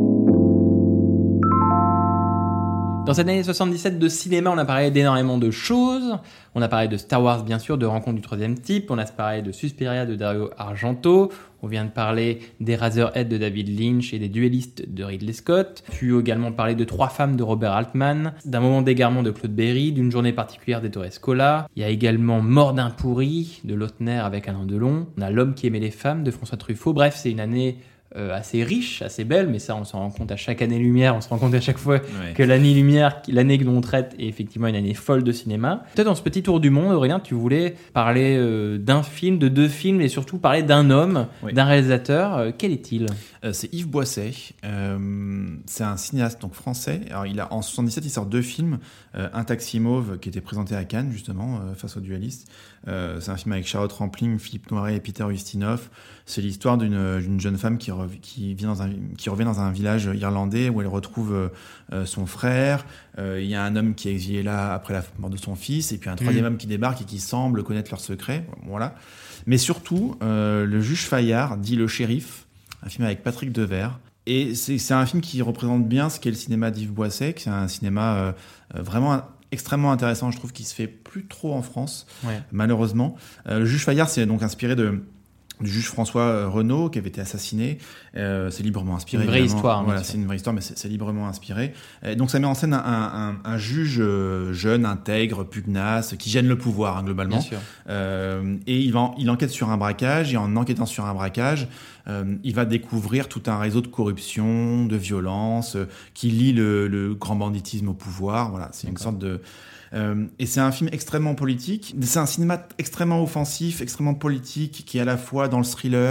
[SPEAKER 4] Dans cette année 77 de cinéma, on a parlé d'énormément de choses. On a parlé de Star Wars, bien sûr, de Rencontre du troisième type. On a parlé de Suspiria de Dario Argento. On vient de parler des Razorhead de David Lynch et des Duellistes de Ridley Scott. Tu as également parlé de 3 femmes de Robert Altman, d'un moment d'égarement de Claude Berry, d'une journée particulière d'Ettore Scola. Il y a également Mort d'un pourri de Lautner avec Alain Delon. On a L'homme qui aimait les femmes de François Truffaut. Bref, c'est une année assez riche, assez belle, mais ça on s'en rend compte à chaque année-lumière, on se rend compte à chaque fois que l'année-lumière, l'année que l'on traite est effectivement une année folle de cinéma. Peut-être dans ce petit tour du monde, Aurélien, tu voulais parler d'un film, de 2 films, et surtout parler d'un homme, d'un réalisateur. Quel est-il ?
[SPEAKER 5] C'est Yves Boisset, c'est un cinéaste donc français. Alors en 77, il sort 2 films, Un taxi mauve qui était présenté à Cannes justement face aux duellistes. C'est un film avec Charlotte Rampling, Philippe Noiret et Peter Ustinov. C'est l'histoire d'une jeune femme qui revient dans un village irlandais où elle retrouve son frère. Il y a un homme qui est exilé là après la mort de son fils, et puis un 3e homme qui débarque et qui semble connaître leurs secrets. Voilà. Mais surtout, Le Juge Fayard, dit Le Shérif, un film avec Patrick Devers. Et c'est un film qui représente bien ce qu'est le cinéma d'Yves Boisset, qui est un cinéma vraiment extrêmement intéressant, je trouve, qui se fait plus trop en France, malheureusement. Le Juge Fayard, c'est donc inspiré du juge François Renaud qui avait été assassiné. C'est librement inspiré.
[SPEAKER 4] Une vraie histoire.
[SPEAKER 5] Voilà, c'est une vraie histoire, mais c'est librement inspiré. Donc ça met en scène un juge jeune, intègre, pugnace, qui gêne le pouvoir, hein, globalement.
[SPEAKER 4] Bien sûr.
[SPEAKER 5] Et il enquête sur un braquage, et en enquêtant sur un braquage, il va découvrir tout un réseau de corruption, de violence, qui lie le grand banditisme au pouvoir. Voilà, c'est une sorte de... et c'est un film extrêmement politique. C'est un cinéma extrêmement offensif, extrêmement politique, qui est à la fois dans le thriller,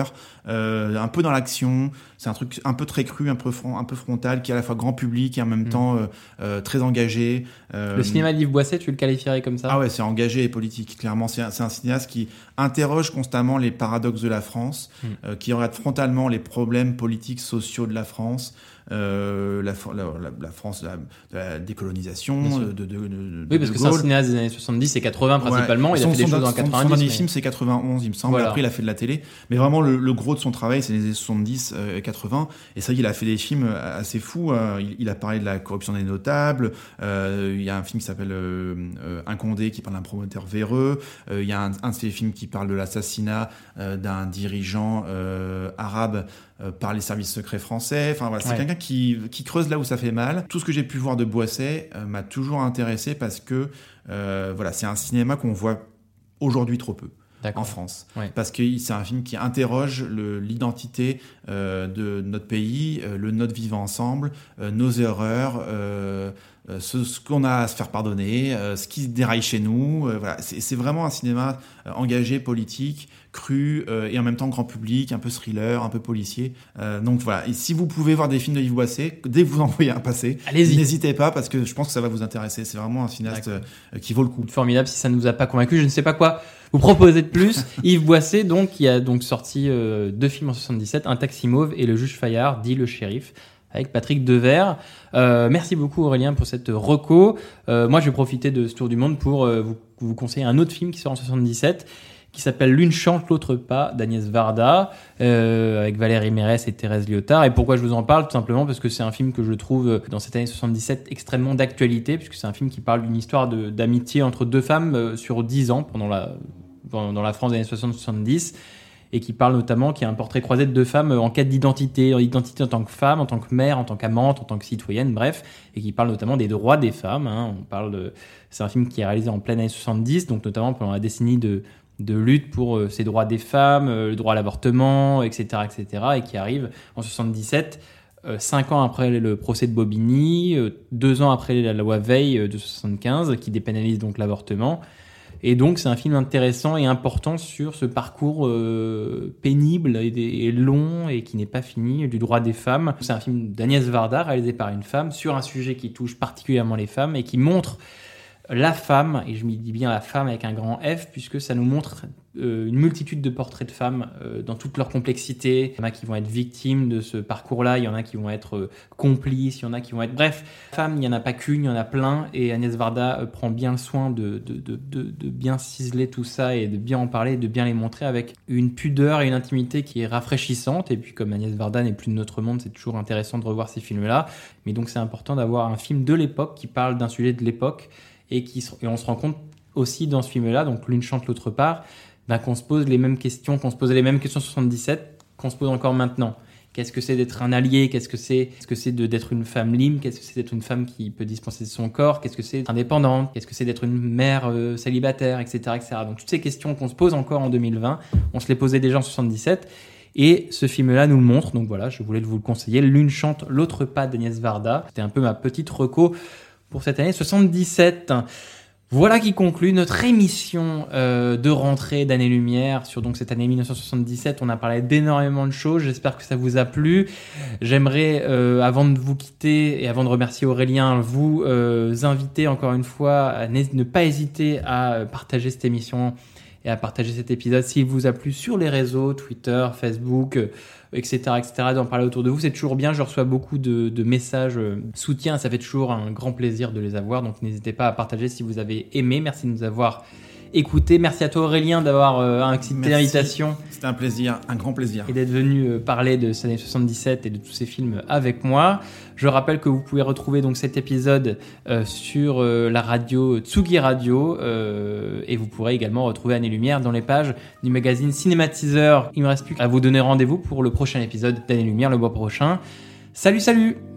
[SPEAKER 5] un peu dans l'action. C'est un truc un peu très cru, un peu frontal, qui est à la fois grand public et en même temps très engagé.
[SPEAKER 4] Le cinéma de Yves Boisset, tu le qualifierais comme ça ?
[SPEAKER 5] Ah ouais, c'est engagé et politique. Clairement, c'est un cinéaste qui interroge constamment les paradoxes de la France, qui regarde frontalement les problèmes politiques, sociaux de la France. La France de la décolonisation,
[SPEAKER 4] oui, parce que c'est un cinéaste des années 70 et 80 principalement. Il a fait des choses en 90.
[SPEAKER 5] Son dernier film, c'est 91, il me semble. Voilà. Après, il a fait de la télé. Mais vraiment, le gros de son travail, c'est les années 70 et 80. Et ça, il a fait des films assez fous. Il a parlé de la corruption des notables. Il y a un film qui s'appelle Un Condé, qui parle d'un promoteur véreux. Il y a un de ces films qui parle de l'assassinat d'un dirigeant arabe par les services secrets français. Enfin voilà, c'est quelqu'un qui creuse là où ça fait mal. Tout ce que j'ai pu voir de Boisset m'a toujours intéressé parce que voilà, c'est un cinéma qu'on voit aujourd'hui trop peu. En France, parce que c'est un film qui interroge l'identité de notre pays, notre vivre ensemble, nos erreurs, ce qu'on a à se faire pardonner, ce qui déraille chez nous. Voilà, c'est vraiment un cinéma engagé, politique, cru et en même temps grand public, un peu thriller, un peu policier. Donc voilà, et si vous pouvez voir des films de Yves Boisset, dès que vous en voyez un passer, n'hésitez pas parce que je pense que ça va vous intéresser. C'est vraiment un cinéaste qui vaut le coup.
[SPEAKER 4] Formidable. Si ça ne vous a pas convaincu, je ne sais pas quoi vous proposez de plus. Yves Boisset, donc, qui a donc sorti 2 films en 77, Un taxi mauve et Le juge Fayard, dit Le shérif, avec Patrick Devers. Merci beaucoup Aurélien pour cette reco. Moi, je vais profiter de ce tour du monde pour vous conseiller un autre film qui sort en 77, qui s'appelle L'une chante, l'autre pas, d'Agnès Varda, avec Valérie Mérès et Thérèse Liotard. Et pourquoi je vous en parle ? Tout simplement parce que c'est un film que je trouve, dans cette année 77, extrêmement d'actualité, puisque c'est un film qui parle d'une histoire d'amitié entre 2 femmes sur 10 ans, dans la France des années 60-70, et qui parle notamment, qui a un portrait croisé de 2 femmes en quête d'identité en tant que femme, en tant que mère, en tant qu'amante, en tant que citoyenne, bref, et qui parle notamment des droits des femmes. C'est un film qui est réalisé en pleine année 70, donc notamment pendant la décennie de lutte pour ces droits des femmes, le droit à l'avortement, etc., et qui arrive en 77, 5 ans après le procès de Bobigny, 2 ans après la loi Veil de 75, qui dépénalise donc l'avortement. Et donc, c'est un film intéressant et important sur ce parcours pénible et long et qui n'est pas fini du droit des femmes. C'est un film d'Agnès Varda, réalisé par une femme, sur un sujet qui touche particulièrement les femmes et qui montre la femme, et je me dis bien la femme avec un grand F, puisque ça nous montre une multitude de portraits de femmes dans toute leur complexité. Il y en a qui vont être victimes de ce parcours-là, il y en a qui vont être complices, il y en a qui vont être... Bref, femmes, il n'y en a pas qu'une, il y en a plein, et Agnès Varda prend bien le soin de bien ciseler tout ça et de bien en parler, de bien les montrer avec une pudeur et une intimité qui est rafraîchissante. Et puis comme Agnès Varda n'est plus de notre monde, c'est toujours intéressant de revoir ces films-là. Mais donc c'est important d'avoir un film de l'époque qui parle d'un sujet de l'époque, et on se rend compte aussi dans ce film-là, donc L'une chante, l'autre part, qu'on se pose les mêmes questions, qu'on se posait les mêmes questions en 77, qu'on se pose encore maintenant. Qu'est-ce que c'est d'être un allié ? Qu'est-ce que c'est d'être une femme libre ? Qu'est-ce que c'est d'être une femme qui peut dispenser de son corps ? Qu'est-ce que c'est d'être indépendante ? Qu'est-ce que c'est d'être une mère célibataire, etc., etc. Donc toutes ces questions qu'on se pose encore en 2020, on se les posait déjà en 77. Et ce film-là nous le montre. Donc voilà, je voulais vous le conseiller. L'une chante, l'autre pas, d'Agnès Varda. C'était un peu ma petite reco pour cette année 77. Voilà qui conclut notre émission de rentrée d'année-lumière sur donc cette année 1977. On a parlé d'énormément de choses. J'espère que ça vous a plu. J'aimerais, avant de vous quitter et avant de remercier Aurélien, vous inviter encore une fois à ne pas hésiter à partager cette émission et à partager cet épisode s'il vous a plu sur les réseaux, Twitter, Facebook, etc., d'en parler autour de vous. C'est toujours bien, je reçois beaucoup de messages soutien, ça fait toujours un grand plaisir de les avoir, donc n'hésitez pas à partager si vous avez aimé. Merci de nous avoir écoutés. Merci à toi Aurélien d'avoir accepté l'invitation.
[SPEAKER 5] C'était un plaisir, un grand plaisir.
[SPEAKER 4] Et d'être venu parler de cette année 77 et de tous ces films avec moi. Je rappelle que vous pouvez retrouver donc cet épisode sur la radio Tsugi Radio et vous pourrez également retrouver Année Lumière dans les pages du magazine Cinématiseur. Il ne me reste plus qu'à vous donner rendez-vous pour le prochain épisode d'Année Lumière le mois prochain. Salut